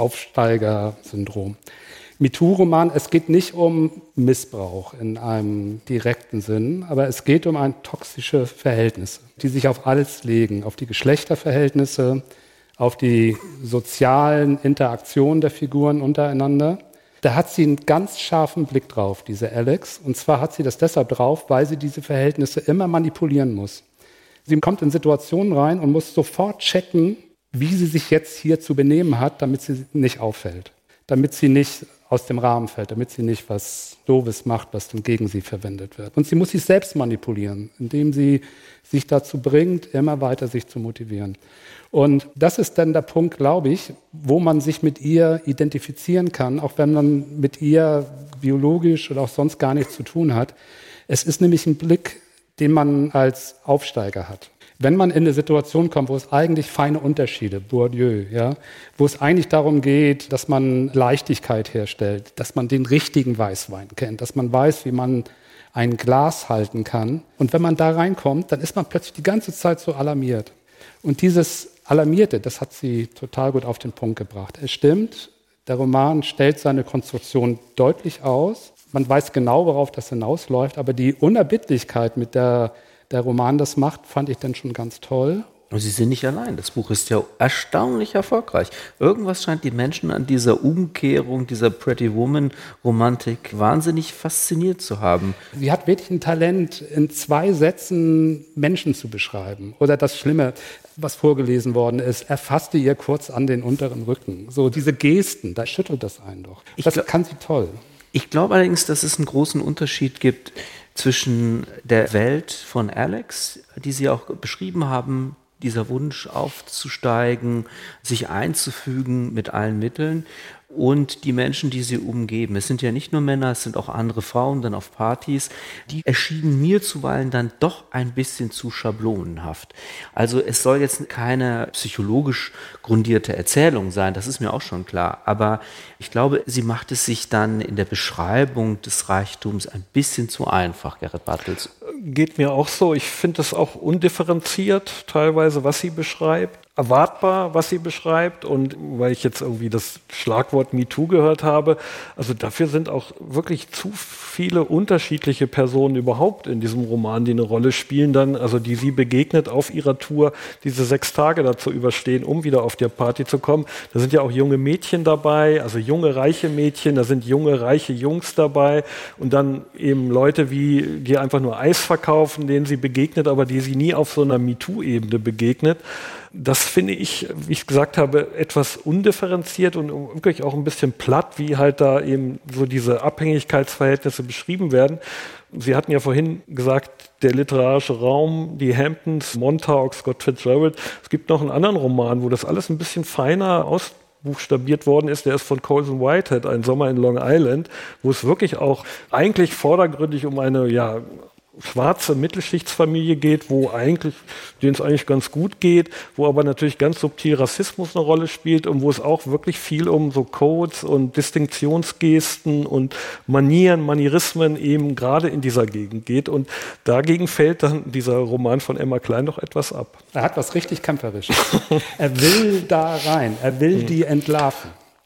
Aufsteiger-Syndrom. MeToo-Roman, es geht nicht um Missbrauch in einem direkten Sinn, aber es geht um ein toxische Verhältnisse, die sich auf alles legen, auf die Geschlechterverhältnisse, auf die sozialen Interaktionen der Figuren untereinander. Da hat sie einen ganz scharfen Blick drauf, diese Alex. Und zwar hat sie das deshalb drauf, weil sie diese Verhältnisse immer manipulieren muss. Sie kommt in Situationen rein und muss sofort checken, wie sie sich jetzt hier zu benehmen hat, damit sie nicht auffällt, damit sie nicht aus dem Rahmen fällt, damit sie nicht was Doofes macht, was dann gegen sie verwendet wird. Und sie muss sich selbst manipulieren, indem sie sich dazu bringt, immer weiter sich zu motivieren. Und das ist dann der Punkt, glaube ich, wo man sich mit ihr identifizieren kann, auch wenn man mit ihr biologisch oder auch sonst gar nichts zu tun hat. Es ist nämlich ein Blick, den man als Aufsteiger hat. Wenn man in eine Situation kommt, wo es eigentlich feine Unterschiede, Bourdieu, ja, wo es eigentlich darum geht, dass man Leichtigkeit herstellt, dass man den richtigen Weißwein kennt, dass man weiß, wie man ein Glas halten kann. Und wenn man da reinkommt, dann ist man plötzlich die ganze Zeit so alarmiert. Und dieses Alarmierte, das hat sie total gut auf den Punkt gebracht. Es stimmt, der Roman stellt seine Konstruktion deutlich aus. Man weiß genau, worauf das hinausläuft, aber die Unerbittlichkeit, mit der der Roman das macht, fand ich dann schon ganz toll. Und Sie sind nicht allein. Das Buch ist ja erstaunlich erfolgreich. Irgendwas scheint die Menschen an dieser Umkehrung, dieser Pretty Woman-Romantik wahnsinnig fasziniert zu haben. Sie hat wirklich ein Talent, in zwei Sätzen Menschen zu beschreiben. Oder das Schlimme, was vorgelesen worden ist, er fasste ihr kurz an den unteren Rücken. So diese Gesten, da schüttelt das einen doch. Das glaub, kann sie toll. Ich glaube allerdings, dass es einen großen Unterschied gibt zwischen der Welt von Alex, die Sie auch beschrieben haben, dieser Wunsch aufzusteigen, sich einzufügen mit allen Mitteln, und die Menschen, die sie umgeben. Es sind ja nicht nur Männer, es sind auch andere Frauen dann auf Partys. Die erschienen mir zuweilen dann doch ein bisschen zu schablonenhaft. Also es soll jetzt keine psychologisch grundierte Erzählung sein, das ist mir auch schon klar. Aber ich glaube, sie macht es sich dann in der Beschreibung des Reichtums ein bisschen zu einfach, Gerrit Bartels. Geht mir auch so. Ich finde es auch undifferenziert teilweise, was sie beschreibt. Erwartbar, was sie beschreibt, und weil ich jetzt irgendwie das Schlagwort MeToo gehört habe, also dafür sind auch wirklich zu viele unterschiedliche Personen überhaupt in diesem Roman, die eine Rolle spielen dann, also die sie begegnet auf ihrer Tour, diese sechs Tage dazu überstehen, um wieder auf die Party zu kommen. Da sind ja auch junge Mädchen dabei, also junge, reiche Mädchen, da sind junge, reiche Jungs dabei und dann eben Leute, wie die einfach nur Eis verkaufen, denen sie begegnet, aber die sie nie auf so einer MeToo-Ebene begegnet. Das finde ich, wie ich gesagt habe, etwas undifferenziert und wirklich auch ein bisschen platt, wie halt da eben so diese Abhängigkeitsverhältnisse beschrieben werden. Sie hatten ja vorhin gesagt, der literarische Raum, die Hamptons, Montauk, Scott Fitzgerald. Es gibt noch einen anderen Roman, wo das alles ein bisschen feiner ausbuchstabiert worden ist. Der ist von Colson Whitehead, Ein Sommer in Long Island, wo es wirklich auch eigentlich vordergründig um eine, ja, schwarze Mittelschichtsfamilie geht, wo eigentlich, denen es eigentlich ganz gut geht, wo aber natürlich ganz subtil Rassismus eine Rolle spielt und wo es auch wirklich viel um so Codes und Distinktionsgesten und Manieren, Manierismen eben gerade in dieser Gegend geht. Und dagegen fällt dann dieser Roman von Emma Klein doch etwas ab. Er hat was richtig Kämpferisches. Er will da rein, er will die entlarven.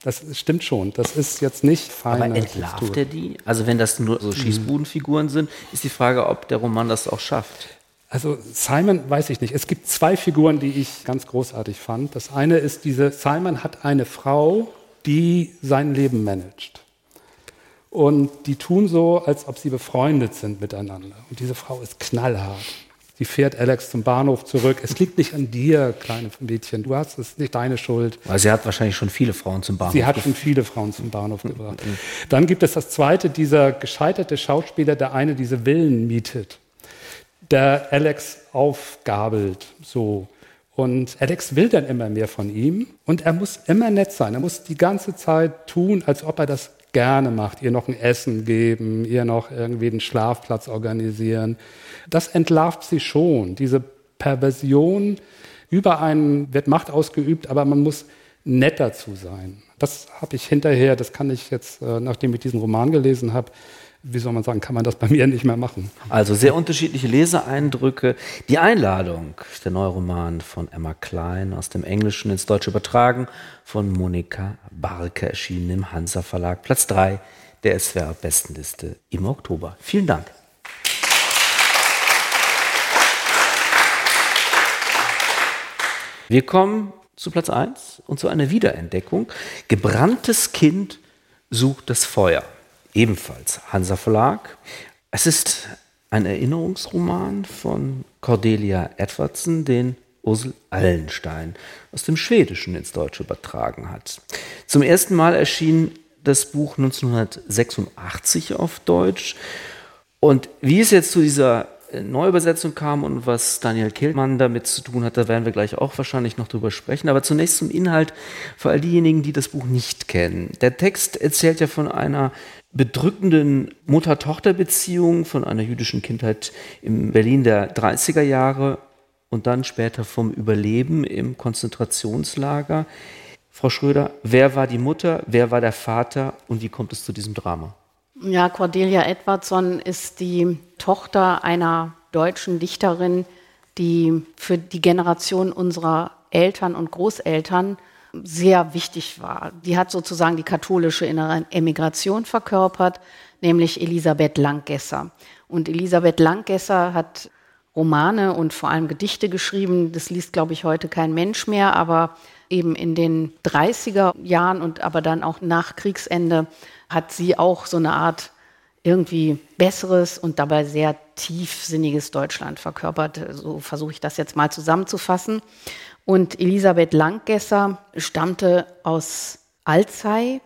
Das stimmt schon. Das ist jetzt nicht feine Aber entlarvt Textur. er die? Also wenn das nur so Schießbudenfiguren sind, ist die Frage, ob der Roman das auch schafft. Also Simon weiß ich nicht. Es gibt zwei Figuren, die ich ganz großartig fand. Das eine ist diese, Simon hat eine Frau, die sein Leben managt. Und die tun so, als ob sie befreundet sind miteinander. Und diese Frau ist knallhart. Sie fährt Alex zum Bahnhof zurück. Es liegt nicht an dir, kleine Mädchen. Du hast es nicht deine Schuld. Weil sie hat wahrscheinlich schon viele Frauen zum Bahnhof Sie hat schon viele Frauen zum Bahnhof gebracht. Dann gibt es das zweite, dieser gescheiterte Schauspieler, der eine diese Villen mietet, der Alex aufgabelt, so. Und Alex will dann immer mehr von ihm und er muss immer nett sein. Er muss die ganze Zeit tun, als ob er das gerne macht. Ihr noch ein Essen geben, ihr noch irgendwie einen Schlafplatz organisieren. Das entlarvt sie schon. Diese Perversion, über einen wird Macht ausgeübt, aber man muss nett dazu sein. Das habe ich hinterher, das kann ich jetzt, nachdem ich diesen Roman gelesen habe, wie soll man sagen, kann man das bei mir nicht mehr machen. Also sehr unterschiedliche Leseeindrücke. Die Einladung, der neue Roman von Emma Klein, aus dem Englischen ins Deutsche übertragen, von Monika Barke, erschienen im Hansa Verlag. Platz drei der S W R-Bestenliste im Oktober. Vielen Dank. Wir kommen zu Platz eins und zu einer Wiederentdeckung. Gebranntes Kind sucht das Feuer. Ebenfalls Hansa Verlag. Es ist ein Erinnerungsroman von Cordelia Edvardsen, den Ursel Allenstein aus dem Schwedischen ins Deutsche übertragen hat. Zum ersten Mal erschien das Buch neunzehnhundertsechsundachtzig auf Deutsch. Und wie es jetzt zu dieser Neuübersetzung kam und was Daniel Kehlmann damit zu tun hat, da werden wir gleich auch wahrscheinlich noch drüber sprechen. Aber zunächst zum Inhalt für all diejenigen, die das Buch nicht kennen. Der Text erzählt ja von einer bedrückenden Mutter-Tochter-Beziehung, von einer jüdischen Kindheit im Berlin der dreißiger Jahre und dann später vom Überleben im Konzentrationslager. Frau Schröder, wer war die Mutter, wer war der Vater und wie kommt es zu diesem Drama? Ja, Cordelia Edvardsen ist die Tochter einer deutschen Dichterin, die für die Generation unserer Eltern und Großeltern sehr wichtig war. Die hat sozusagen die katholische innere Emigration verkörpert, nämlich Elisabeth Langgesser. Und Elisabeth Langgesser hat Romane und vor allem Gedichte geschrieben. Das liest, glaube ich, heute kein Mensch mehr, aber eben in den dreißiger Jahren und aber dann auch nach Kriegsende hat sie auch so eine Art irgendwie besseres und dabei sehr tiefsinniges Deutschland verkörpert. So versuche ich das jetzt mal zusammenzufassen. Und Elisabeth Langgesser stammte aus Alzey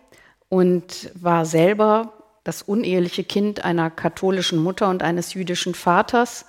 und war selber das uneheliche Kind einer katholischen Mutter und eines jüdischen Vaters.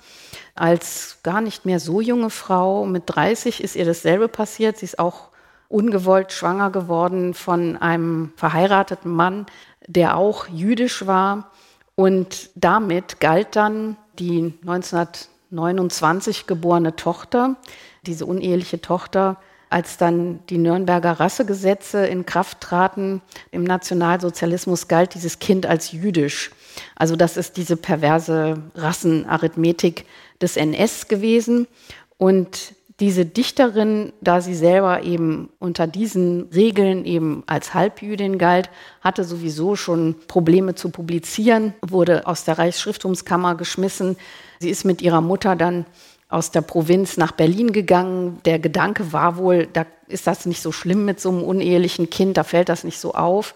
Als gar nicht mehr so junge Frau, mit dreißig, ist ihr dasselbe passiert. Sie ist auch ungewollt schwanger geworden von einem verheirateten Mann, der auch jüdisch war. Und damit galt dann die neunzehnhundertneunundzwanzig geborene Tochter, diese uneheliche Tochter, als dann die Nürnberger Rassegesetze in Kraft traten, im Nationalsozialismus galt dieses Kind als jüdisch. Also das ist diese perverse Rassenarithmetik des N S gewesen. Und diese Dichterin, da sie selber eben unter diesen Regeln eben als Halbjüdin galt, hatte sowieso schon Probleme zu publizieren, wurde aus der Reichsschrifttumskammer geschmissen. Sie ist mit ihrer Mutter dann aus der Provinz nach Berlin gegangen. Der Gedanke war wohl, da ist das nicht so schlimm mit so einem unehelichen Kind, da fällt das nicht so auf.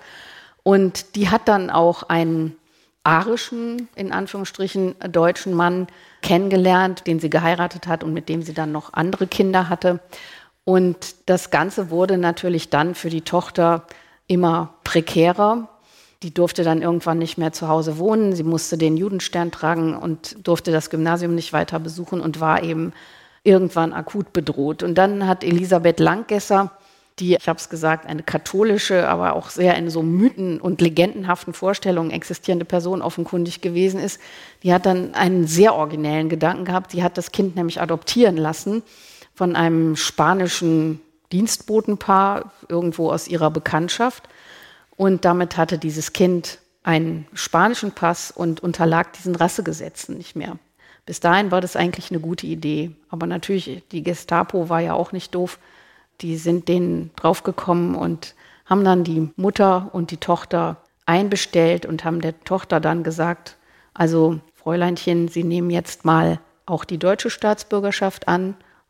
Und die hat dann auch einen arischen, in Anführungsstrichen, deutschen Mann kennengelernt, den sie geheiratet hat und mit dem sie dann noch andere Kinder hatte. Und das Ganze wurde natürlich dann für die Tochter immer prekärer. Die durfte dann irgendwann nicht mehr zu Hause wohnen. Sie musste den Judenstern tragen und durfte das Gymnasium nicht weiter besuchen und war eben irgendwann akut bedroht. Und dann hat Elisabeth Langgesser, die, ich habe es gesagt, eine katholische, aber auch sehr in so mythen- und legendenhaften Vorstellungen existierende Person offenkundig gewesen ist, die hat dann einen sehr originellen Gedanken gehabt. Sie hat das Kind nämlich adoptieren lassen von einem spanischen Dienstbotenpaar irgendwo aus ihrer Bekanntschaft. Und damit hatte dieses Kind einen spanischen Pass und unterlag diesen Rassegesetzen nicht mehr. Bis dahin war das eigentlich eine gute Idee. Aber natürlich, die Gestapo war ja auch nicht doof. Die sind denen draufgekommen und haben dann die Mutter und die Tochter einbestellt und haben der Tochter dann gesagt, also Fräuleinchen, Sie nehmen jetzt mal auch die deutsche Staatsbürgerschaft an.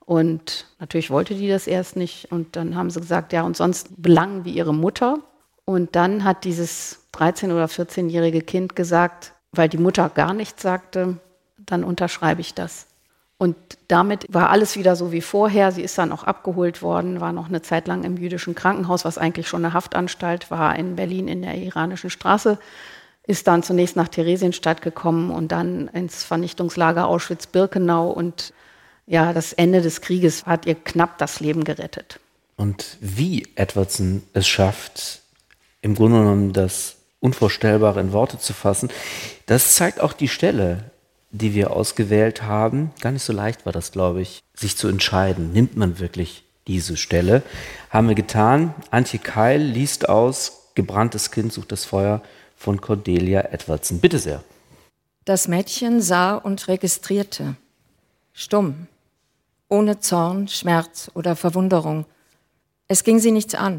Und natürlich wollte die das erst nicht. Und dann haben sie gesagt, ja, und sonst belangen wie ihre Mutter. Und dann hat dieses dreizehn- oder vierzehnjährige Kind gesagt, weil die Mutter gar nichts sagte, dann unterschreibe ich das. Und damit war alles wieder so wie vorher. Sie ist dann auch abgeholt worden, war noch eine Zeit lang im jüdischen Krankenhaus, was eigentlich schon eine Haftanstalt war, in Berlin in der Iranischen Straße. Ist dann zunächst nach Theresienstadt gekommen und dann ins Vernichtungslager Auschwitz-Birkenau. Und ja, das Ende des Krieges hat ihr knapp das Leben gerettet. Und wie Edwardson es schafft, im Grunde genommen das Unvorstellbare in Worte zu fassen, das zeigt auch die Stelle, die wir ausgewählt haben. Gar nicht so leicht war das, glaube ich, sich zu entscheiden. Nimmt man wirklich diese Stelle? Haben wir getan. Antje Keil liest aus Gebranntes Kind sucht das Feuer von Cordelia Edwardson. Bitte sehr. Das Mädchen sah und registrierte. Stumm. Ohne Zorn, Schmerz oder Verwunderung. Es ging sie nichts an.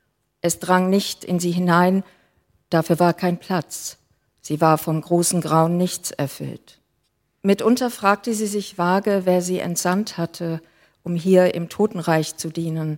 Es drang nicht in sie hinein, dafür war kein Platz. Sie war vom großen Grauen nichts erfüllt. Mitunter fragte sie sich vage, wer sie entsandt hatte, um hier im Totenreich zu dienen.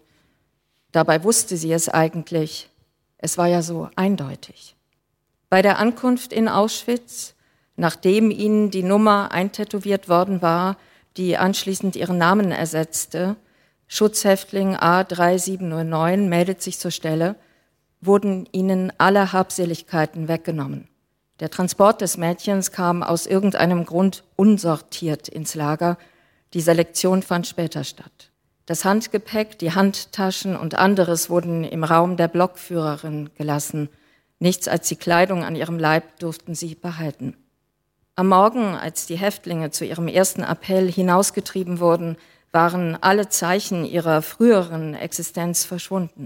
Dabei wusste sie es eigentlich. Es war ja so eindeutig. Bei der Ankunft in Auschwitz, nachdem ihnen die Nummer eintätowiert worden war, die anschließend ihren Namen ersetzte, Schutzhäftling A drei sieben null neun meldet sich zur Stelle, wurden ihnen alle Habseligkeiten weggenommen. Der Transport des Mädchens kam aus irgendeinem Grund unsortiert ins Lager. Die Selektion fand später statt. Das Handgepäck, die Handtaschen und anderes wurden im Raum der Blockführerin gelassen. Nichts als die Kleidung an ihrem Leib durften sie behalten. Am Morgen, als die Häftlinge zu ihrem ersten Appell hinausgetrieben wurden, waren alle Zeichen ihrer früheren Existenz verschwunden.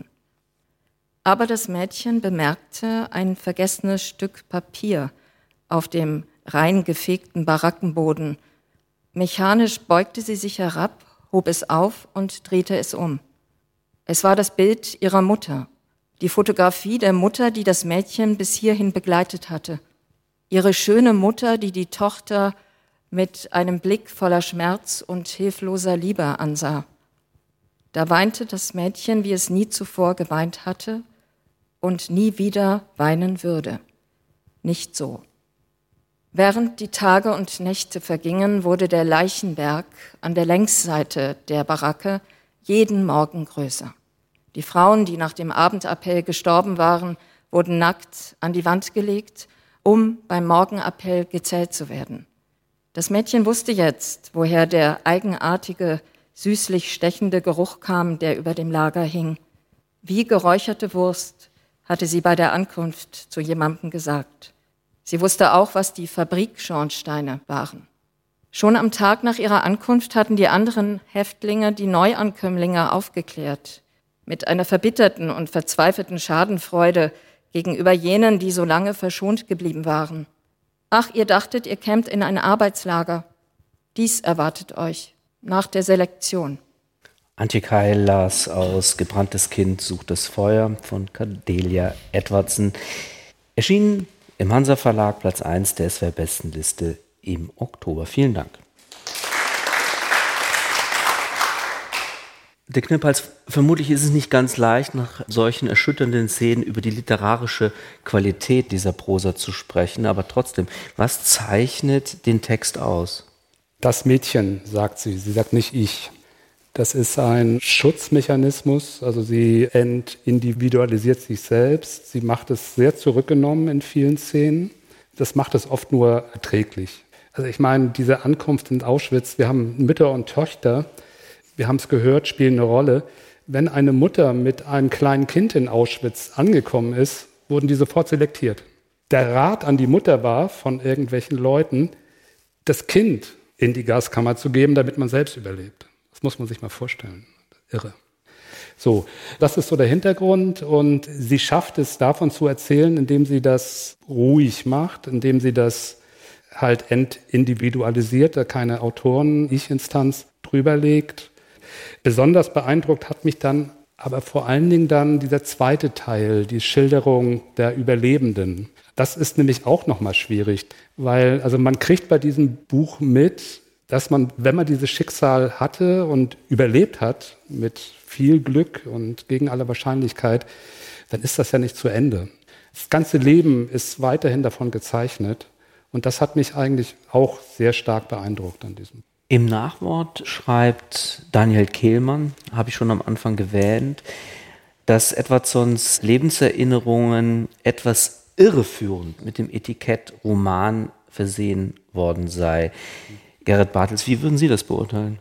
Aber das Mädchen bemerkte ein vergessenes Stück Papier auf dem rein gefegten Barackenboden. Mechanisch beugte sie sich herab, hob es auf und drehte es um. Es war das Bild ihrer Mutter, die Fotografie der Mutter, die das Mädchen bis hierhin begleitet hatte. Ihre schöne Mutter, die die Tochter mit einem Blick voller Schmerz und hilfloser Liebe ansah. Da weinte das Mädchen, wie es nie zuvor geweint hatte und nie wieder weinen würde. Nicht so. Während die Tage und Nächte vergingen, wurde der Leichenberg an der Längsseite der Baracke jeden Morgen größer. Die Frauen, die nach dem Abendappell gestorben waren, wurden nackt an die Wand gelegt, um beim Morgenappell gezählt zu werden. Das Mädchen wusste jetzt, woher der eigenartige, süßlich stechende Geruch kam, der über dem Lager hing. Wie geräucherte Wurst, hatte sie bei der Ankunft zu jemandem gesagt. Sie wusste auch, was die Fabrikschornsteine waren. Schon am Tag nach ihrer Ankunft hatten die anderen Häftlinge die Neuankömmlinge aufgeklärt, mit einer verbitterten und verzweifelten Schadenfreude gegenüber jenen, die so lange verschont geblieben waren. Ach, ihr dachtet, ihr kämt in ein Arbeitslager. Dies erwartet euch nach der Selektion. Antje Keil las aus Gebranntes Kind sucht das Feuer von Cordelia Edwardson. Erschienen im Hansa Verlag, Platz eins der S W R-Bestenliste im Oktober. Vielen Dank. Der Knipphals, vermutlich ist es nicht ganz leicht, nach solchen erschütternden Szenen über die literarische Qualität dieser Prosa zu sprechen, aber trotzdem, was zeichnet den Text aus? Das Mädchen, sagt sie. Sie sagt nicht ich. Das ist ein Schutzmechanismus, also sie entindividualisiert sich selbst. Sie macht es sehr zurückgenommen in vielen Szenen. Das macht es oft nur erträglich. Also ich meine, diese Ankunft in Auschwitz, wir haben Mütter und Töchter, wir haben es gehört, spielen eine Rolle. Wenn eine Mutter mit einem kleinen Kind in Auschwitz angekommen ist, wurden die sofort selektiert. Der Rat an die Mutter war von irgendwelchen Leuten, das Kind in die Gaskammer zu geben, damit man selbst überlebt. Das muss man sich mal vorstellen. Irre. So, das ist so der Hintergrund und sie schafft es davon zu erzählen, indem sie das ruhig macht, indem sie das halt entindividualisiert, da keine Autoren-Ich-Instanz drüber legt. Besonders beeindruckt hat mich dann Aber vor allen Dingen dann dieser zweite Teil, die Schilderung der Überlebenden. Das ist nämlich auch nochmal schwierig, weil also man kriegt bei diesem Buch mit, dass man, wenn man dieses Schicksal hatte und überlebt hat, mit viel Glück und gegen alle Wahrscheinlichkeit, dann ist das ja nicht zu Ende. Das ganze Leben ist weiterhin davon gezeichnet. Und das hat mich eigentlich auch sehr stark beeindruckt an diesem. Im Nachwort schreibt Daniel Kehlmann, habe ich schon am Anfang erwähnt, dass Edwardsons Lebenserinnerungen etwas irreführend mit dem Etikett Roman versehen worden sei. Gerrit Bartels, wie würden Sie das beurteilen?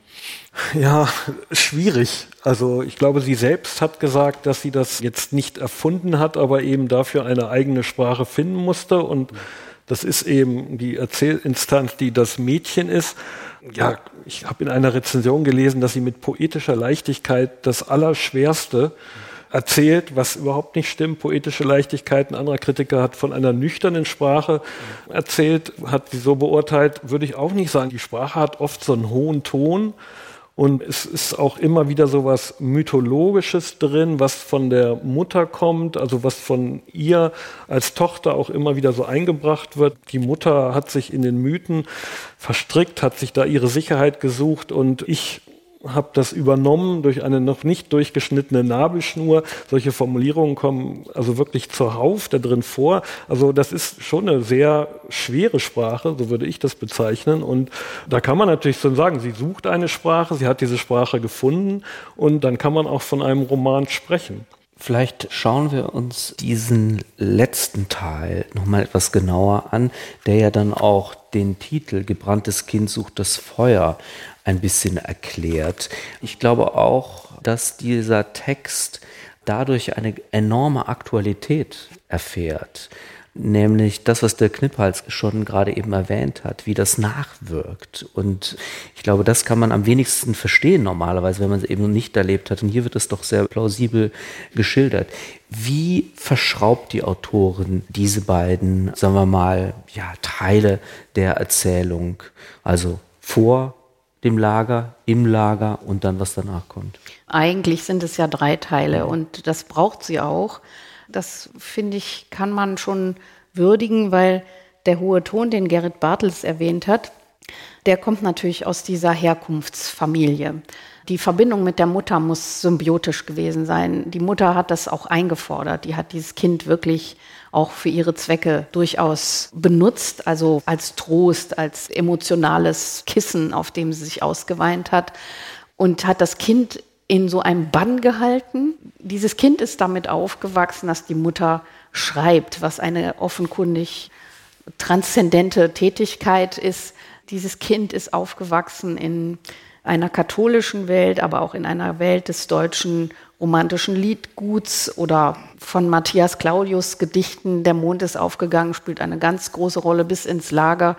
Ja, schwierig. Also ich glaube, sie selbst hat gesagt, dass sie das jetzt nicht erfunden hat, aber eben dafür eine eigene Sprache finden musste. Und das ist eben die Erzählinstanz, die das Mädchen ist. Ja, ich habe in einer Rezension gelesen, dass sie mit poetischer Leichtigkeit das Allerschwerste erzählt, was überhaupt nicht stimmt. Poetische Leichtigkeit, ein anderer Kritiker hat von einer nüchternen Sprache erzählt, hat sie so beurteilt, würde ich auch nicht sagen. Die Sprache hat oft so einen hohen Ton. Und es ist auch immer wieder so was Mythologisches drin, was von der Mutter kommt, also was von ihr als Tochter auch immer wieder so eingebracht wird. Die Mutter hat sich in den Mythen verstrickt, hat sich da ihre Sicherheit gesucht und ich habe das übernommen durch eine noch nicht durchgeschnittene Nabelschnur. Solche Formulierungen kommen also wirklich zuhauf da drin vor. Also das ist schon eine sehr schwere Sprache, so würde ich das bezeichnen. Und da kann man natürlich so sagen, sie sucht eine Sprache, sie hat diese Sprache gefunden und dann kann man auch von einem Roman sprechen. Vielleicht schauen wir uns diesen letzten Teil nochmal etwas genauer an, der ja dann auch den Titel Gebranntes Kind sucht das Feuer ein bisschen erklärt. Ich glaube auch, dass dieser Text dadurch eine enorme Aktualität erfährt. Nämlich das, was der Kniphals schon gerade eben erwähnt hat, wie das nachwirkt. Und ich glaube, das kann man am wenigsten verstehen normalerweise, wenn man es eben nicht erlebt hat. Und hier wird es doch sehr plausibel geschildert. Wie verschraubt die Autorin diese beiden, sagen wir mal, ja, Teile der Erzählung? Also vor dem Lager, im Lager und dann, was danach kommt? Eigentlich sind es ja drei Teile und das braucht sie auch. Das, finde ich, kann man schon würdigen, weil der hohe Ton, den Gerrit Bartels erwähnt hat, der kommt natürlich aus dieser Herkunftsfamilie. Die Verbindung mit der Mutter muss symbiotisch gewesen sein. Die Mutter hat das auch eingefordert. Die hat dieses Kind wirklich auch für ihre Zwecke durchaus benutzt, also als Trost, als emotionales Kissen, auf dem sie sich ausgeweint hat und hat das Kind in so einem Bann gehalten. Dieses Kind ist damit aufgewachsen, dass die Mutter schreibt, was eine offenkundig transzendente Tätigkeit ist. Dieses Kind ist aufgewachsen in einer katholischen Welt, aber auch in einer Welt des deutschen romantischen Liedguts oder von Matthias Claudius Gedichten. Der Mond ist aufgegangen, spielt eine ganz große Rolle bis ins Lager.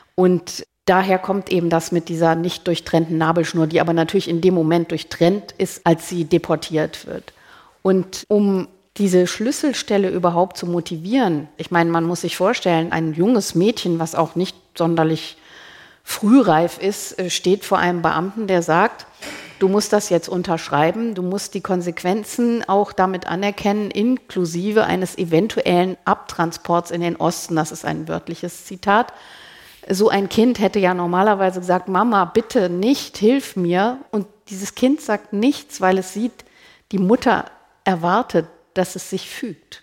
Und daher kommt eben das mit dieser nicht durchtrennten Nabelschnur, die aber natürlich in dem Moment durchtrennt ist, als sie deportiert wird. Und um diese Schlüsselstelle überhaupt zu motivieren, ich meine, man muss sich vorstellen, ein junges Mädchen, was auch nicht sonderlich frühreif ist, steht vor einem Beamten, der sagt, du musst das jetzt unterschreiben, du musst die Konsequenzen auch damit anerkennen, inklusive eines eventuellen Abtransports in den Osten. Das ist ein wörtliches Zitat. So ein Kind hätte ja normalerweise gesagt, Mama, bitte nicht, hilf mir. Und dieses Kind sagt nichts, weil es sieht, die Mutter erwartet, dass es sich fügt.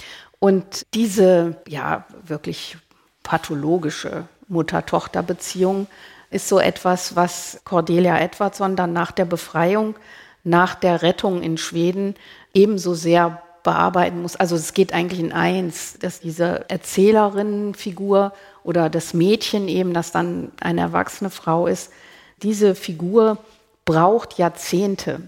Und diese, ja, wirklich pathologische Mutter-Tochter-Beziehung ist so etwas, was Cordelia Edwardson dann nach der Befreiung, nach der Rettung in Schweden ebenso sehr bearbeiten muss. Also es geht eigentlich in eins, dass diese Erzählerinnenfigur oder das Mädchen eben, das dann eine erwachsene Frau ist, diese Figur braucht Jahrzehnte,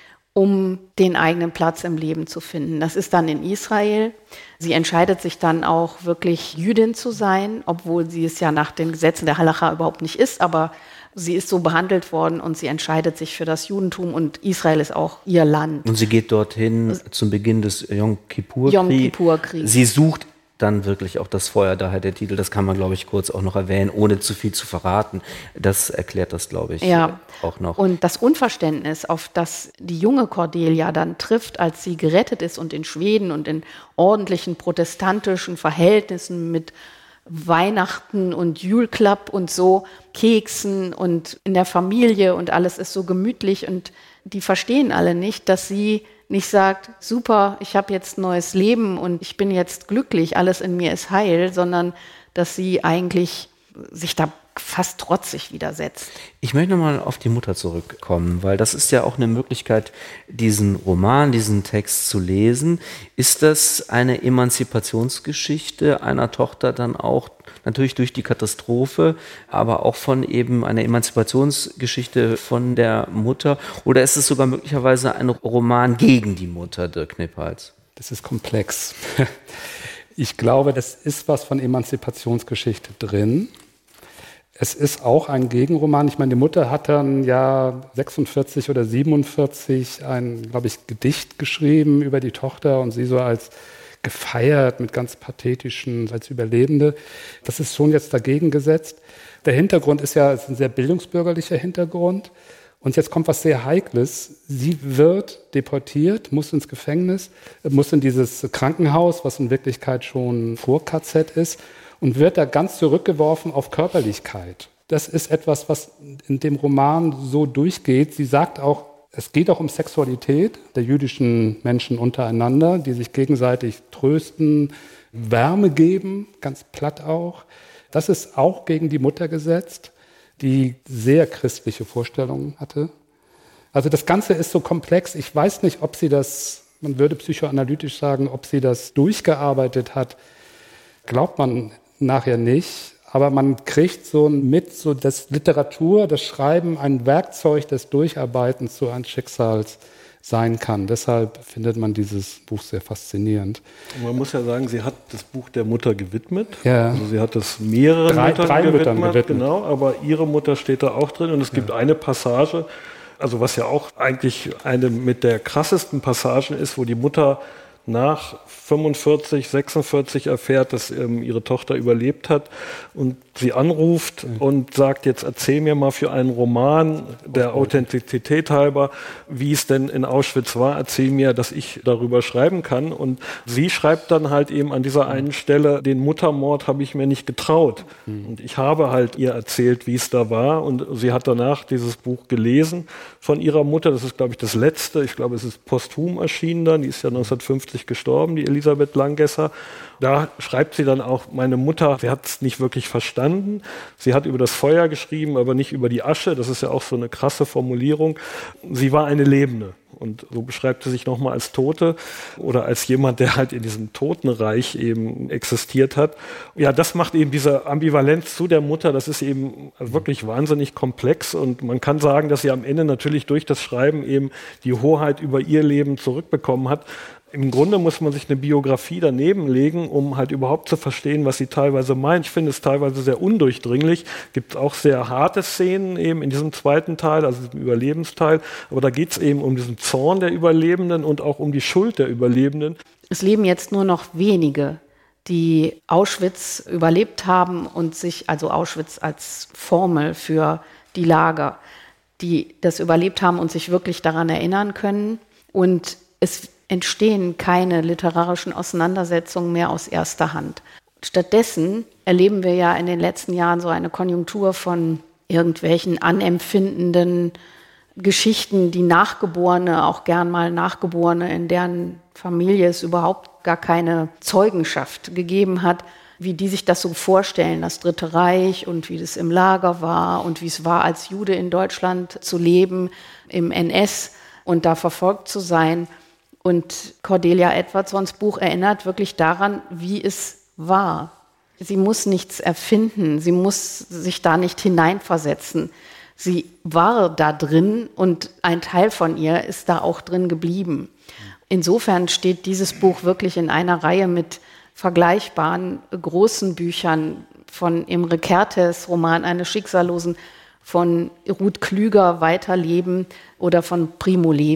um den eigenen Platz im Leben zu finden. Das ist dann in Israel. Sie entscheidet sich dann auch wirklich Jüdin zu sein, obwohl sie es ja nach den Gesetzen der Halacha überhaupt nicht ist, aber sie ist so behandelt worden und sie entscheidet sich für das Judentum und Israel ist auch ihr Land. Und sie geht dorthin zum Beginn des Yom Kippur-Kriegs. Yom Kippur-Krieg. Sie sucht dann wirklich auch das Feuer, daher der Titel, das kann man, glaube ich, kurz auch noch erwähnen, ohne zu viel zu verraten. Das erklärt das, glaube ich, ja. auch noch. Und das Unverständnis, auf das die junge Cordelia dann trifft, als sie gerettet ist und in Schweden und in ordentlichen protestantischen Verhältnissen mit Weihnachten und Julklapp und so, Keksen und in der Familie und alles ist so gemütlich und die verstehen alle nicht, dass sie nicht sagt, super, ich habe jetzt ein neues Leben und ich bin jetzt glücklich, alles in mir ist heil, sondern dass sie eigentlich sich da fast trotzig widersetzt. Ich möchte nochmal auf die Mutter zurückkommen, weil das ist ja auch eine Möglichkeit, diesen Roman, diesen Text zu lesen. Ist das eine Emanzipationsgeschichte einer Tochter dann auch, natürlich durch die Katastrophe, aber auch von eben einer Emanzipationsgeschichte von der Mutter? Oder ist es sogar möglicherweise ein Roman gegen die Mutter, Dirk Knippals? Das ist komplex. Ich glaube, es ist was von Emanzipationsgeschichte drin. Es ist auch ein Gegenroman. Ich meine, die Mutter hat dann ja sechsundvierzig oder siebenundvierzig ein, glaube ich, Gedicht geschrieben über die Tochter und sie so als gefeiert mit ganz pathetischen, als Überlebende. Das ist schon jetzt dagegen gesetzt. Der Hintergrund ist ja ist ein sehr bildungsbürgerlicher Hintergrund. Und jetzt kommt was sehr Heikles. Sie wird deportiert, muss ins Gefängnis, muss in dieses Krankenhaus, was in Wirklichkeit schon Vor-K Z ist, und wird da ganz zurückgeworfen auf Körperlichkeit. Das ist etwas, was in dem Roman so durchgeht. Sie sagt auch, es geht auch um Sexualität der jüdischen Menschen untereinander, die sich gegenseitig trösten, Wärme geben, ganz platt auch. Das ist auch gegen die Mutter gesetzt, die sehr christliche Vorstellungen hatte. Also das Ganze ist so komplex. Ich weiß nicht, ob sie das, man würde psychoanalytisch sagen, ob sie das durchgearbeitet hat. Glaubt man nachher nicht, aber man kriegt so mit, so dass Literatur, das Schreiben ein Werkzeug des Durcharbeitens so eines Schicksals sein kann. Deshalb findet man dieses Buch sehr faszinierend. Und man muss ja sagen, sie hat das Buch der Mutter gewidmet. Ja. Also sie hat es mehreren drei, Müttern drei gewidmet, Müttern gewidmet. Genau, aber ihre Mutter steht da auch drin und es gibt ja. eine Passage, also was ja auch eigentlich eine mit der krassesten Passagen ist, wo die Mutter nach fünfundvierzig, sechsundvierzig erfährt, dass ähm, ihre Tochter überlebt hat und sie anruft mhm. und sagt, jetzt erzähl mir mal für einen Roman der Authentizität halber, wie es denn in Auschwitz war, erzähl mir, dass ich darüber schreiben kann. Und sie schreibt dann halt eben an dieser einen Stelle, den Muttermord habe ich mir nicht getraut. Mhm. Und ich habe halt ihr erzählt, wie es da war, und sie hat danach dieses Buch gelesen von ihrer Mutter. Das ist, glaube ich, das letzte. Ich glaube, es ist posthum erschienen dann. Die ist ja neunzehnhundertfünfzig gestorben, die Elisabeth Langesser. Da schreibt sie dann auch, meine Mutter, sie hat es nicht wirklich verstanden. Sie hat über das Feuer geschrieben, aber nicht über die Asche. Das ist ja auch so eine krasse Formulierung. Sie war eine Lebende. Und so beschreibt sie sich nochmal als Tote oder als jemand, der halt in diesem Totenreich eben existiert hat. Ja, das macht eben diese Ambivalenz zu der Mutter, das ist eben wirklich wahnsinnig komplex, und man kann sagen, dass sie am Ende natürlich durch das Schreiben eben die Hoheit über ihr Leben zurückbekommen hat. Im Grunde muss man sich eine Biografie daneben legen, um halt überhaupt zu verstehen, was sie teilweise meint. Ich finde es teilweise sehr undurchdringlich. Gibt auch sehr harte Szenen eben in diesem zweiten Teil, also dem Überlebensteil. Aber da geht es eben um diesen Zorn der Überlebenden und auch um die Schuld der Überlebenden. Es leben jetzt nur noch wenige, die Auschwitz überlebt haben und sich, also Auschwitz als Formel für die Lager, die das überlebt haben und sich wirklich daran erinnern können. Und es entstehen keine literarischen Auseinandersetzungen mehr aus erster Hand. Stattdessen erleben wir ja in den letzten Jahren so eine Konjunktur von irgendwelchen anempfindenden Geschichten, die Nachgeborene, auch gern mal Nachgeborene, in deren Familie es überhaupt gar keine Zeugenschaft gegeben hat, wie die sich das so vorstellen, das Dritte Reich und wie das im Lager war und wie es war, als Jude in Deutschland zu leben, im N S und da verfolgt zu sein. Und Cordelia Edwardsons Buch erinnert wirklich daran, wie es war. Sie muss nichts erfinden, sie muss sich da nicht hineinversetzen. Sie war da drin und ein Teil von ihr ist da auch drin geblieben. Insofern steht dieses Buch wirklich in einer Reihe mit vergleichbaren großen Büchern von Imre Kertész Roman eines Schicksallosen, von Ruth Klüger Weiterleben oder von Primo Levi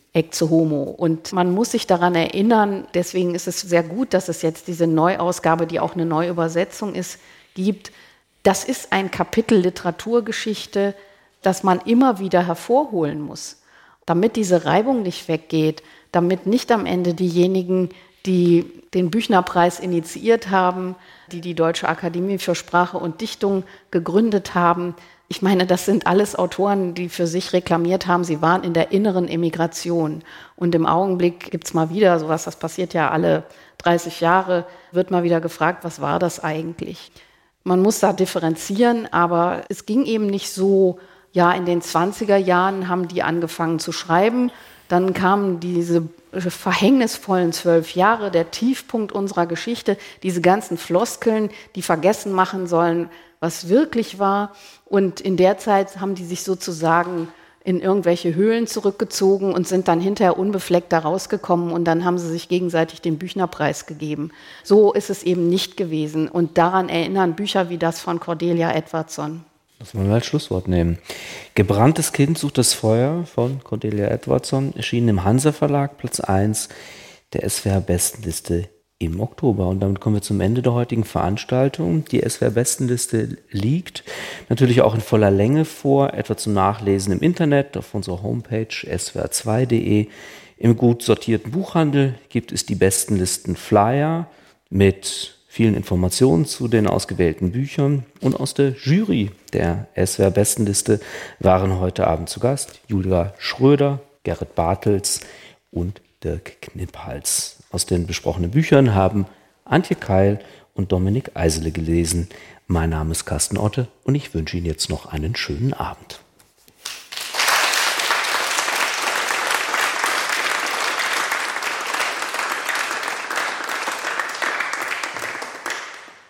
Ecce Homo. Und man muss sich daran erinnern, deswegen ist es sehr gut, dass es jetzt diese Neuausgabe, die auch eine Neuübersetzung ist, gibt. Das ist ein Kapitel Literaturgeschichte, das man immer wieder hervorholen muss, damit diese Reibung nicht weggeht, damit nicht am Ende diejenigen, die den Büchner-Preis initiiert haben, die die Deutsche Akademie für Sprache und Dichtung gegründet haben. Ich meine, das sind alles Autoren, die für sich reklamiert haben, sie waren in der inneren Emigration. Und im Augenblick gibt es mal wieder sowas, das passiert ja alle dreißig Jahre, wird mal wieder gefragt, was war das eigentlich? Man muss da differenzieren, aber es ging eben nicht so, ja, in den zwanziger Jahren haben die angefangen zu schreiben, dann kamen diese verhängnisvollen zwölf Jahre, der Tiefpunkt unserer Geschichte, diese ganzen Floskeln, die vergessen machen sollen, was wirklich war. Und in der Zeit haben die sich sozusagen in irgendwelche Höhlen zurückgezogen und sind dann hinterher unbefleckt da rausgekommen und dann haben sie sich gegenseitig den Büchner-Preis gegeben. So ist es eben nicht gewesen. Und daran erinnern Bücher wie das von Cordelia Edwardson. Das wollen wir als Schlusswort nehmen. Gebranntes Kind sucht das Feuer von Cordelia Edwardson, erschienen im Hansa Verlag, Platz eins der S W R-Bestenliste im Oktober. Und damit kommen wir zum Ende der heutigen Veranstaltung. Die S W R-Bestenliste liegt natürlich auch in voller Länge vor, etwa zum Nachlesen im Internet auf unserer Homepage s w r zwei punkt de. Im gut sortierten Buchhandel gibt es die Bestenlisten-Flyer mit vielen Informationen zu den ausgewählten Büchern. Und aus der Jury der S W R-Bestenliste waren heute Abend zu Gast Julia Schröder, Gerrit Bartels und Dirk Kniphals. Aus den besprochenen Büchern haben Antje Keil und Dominik Eisele gelesen. Mein Name ist Carsten Otte und ich wünsche Ihnen jetzt noch einen schönen Abend.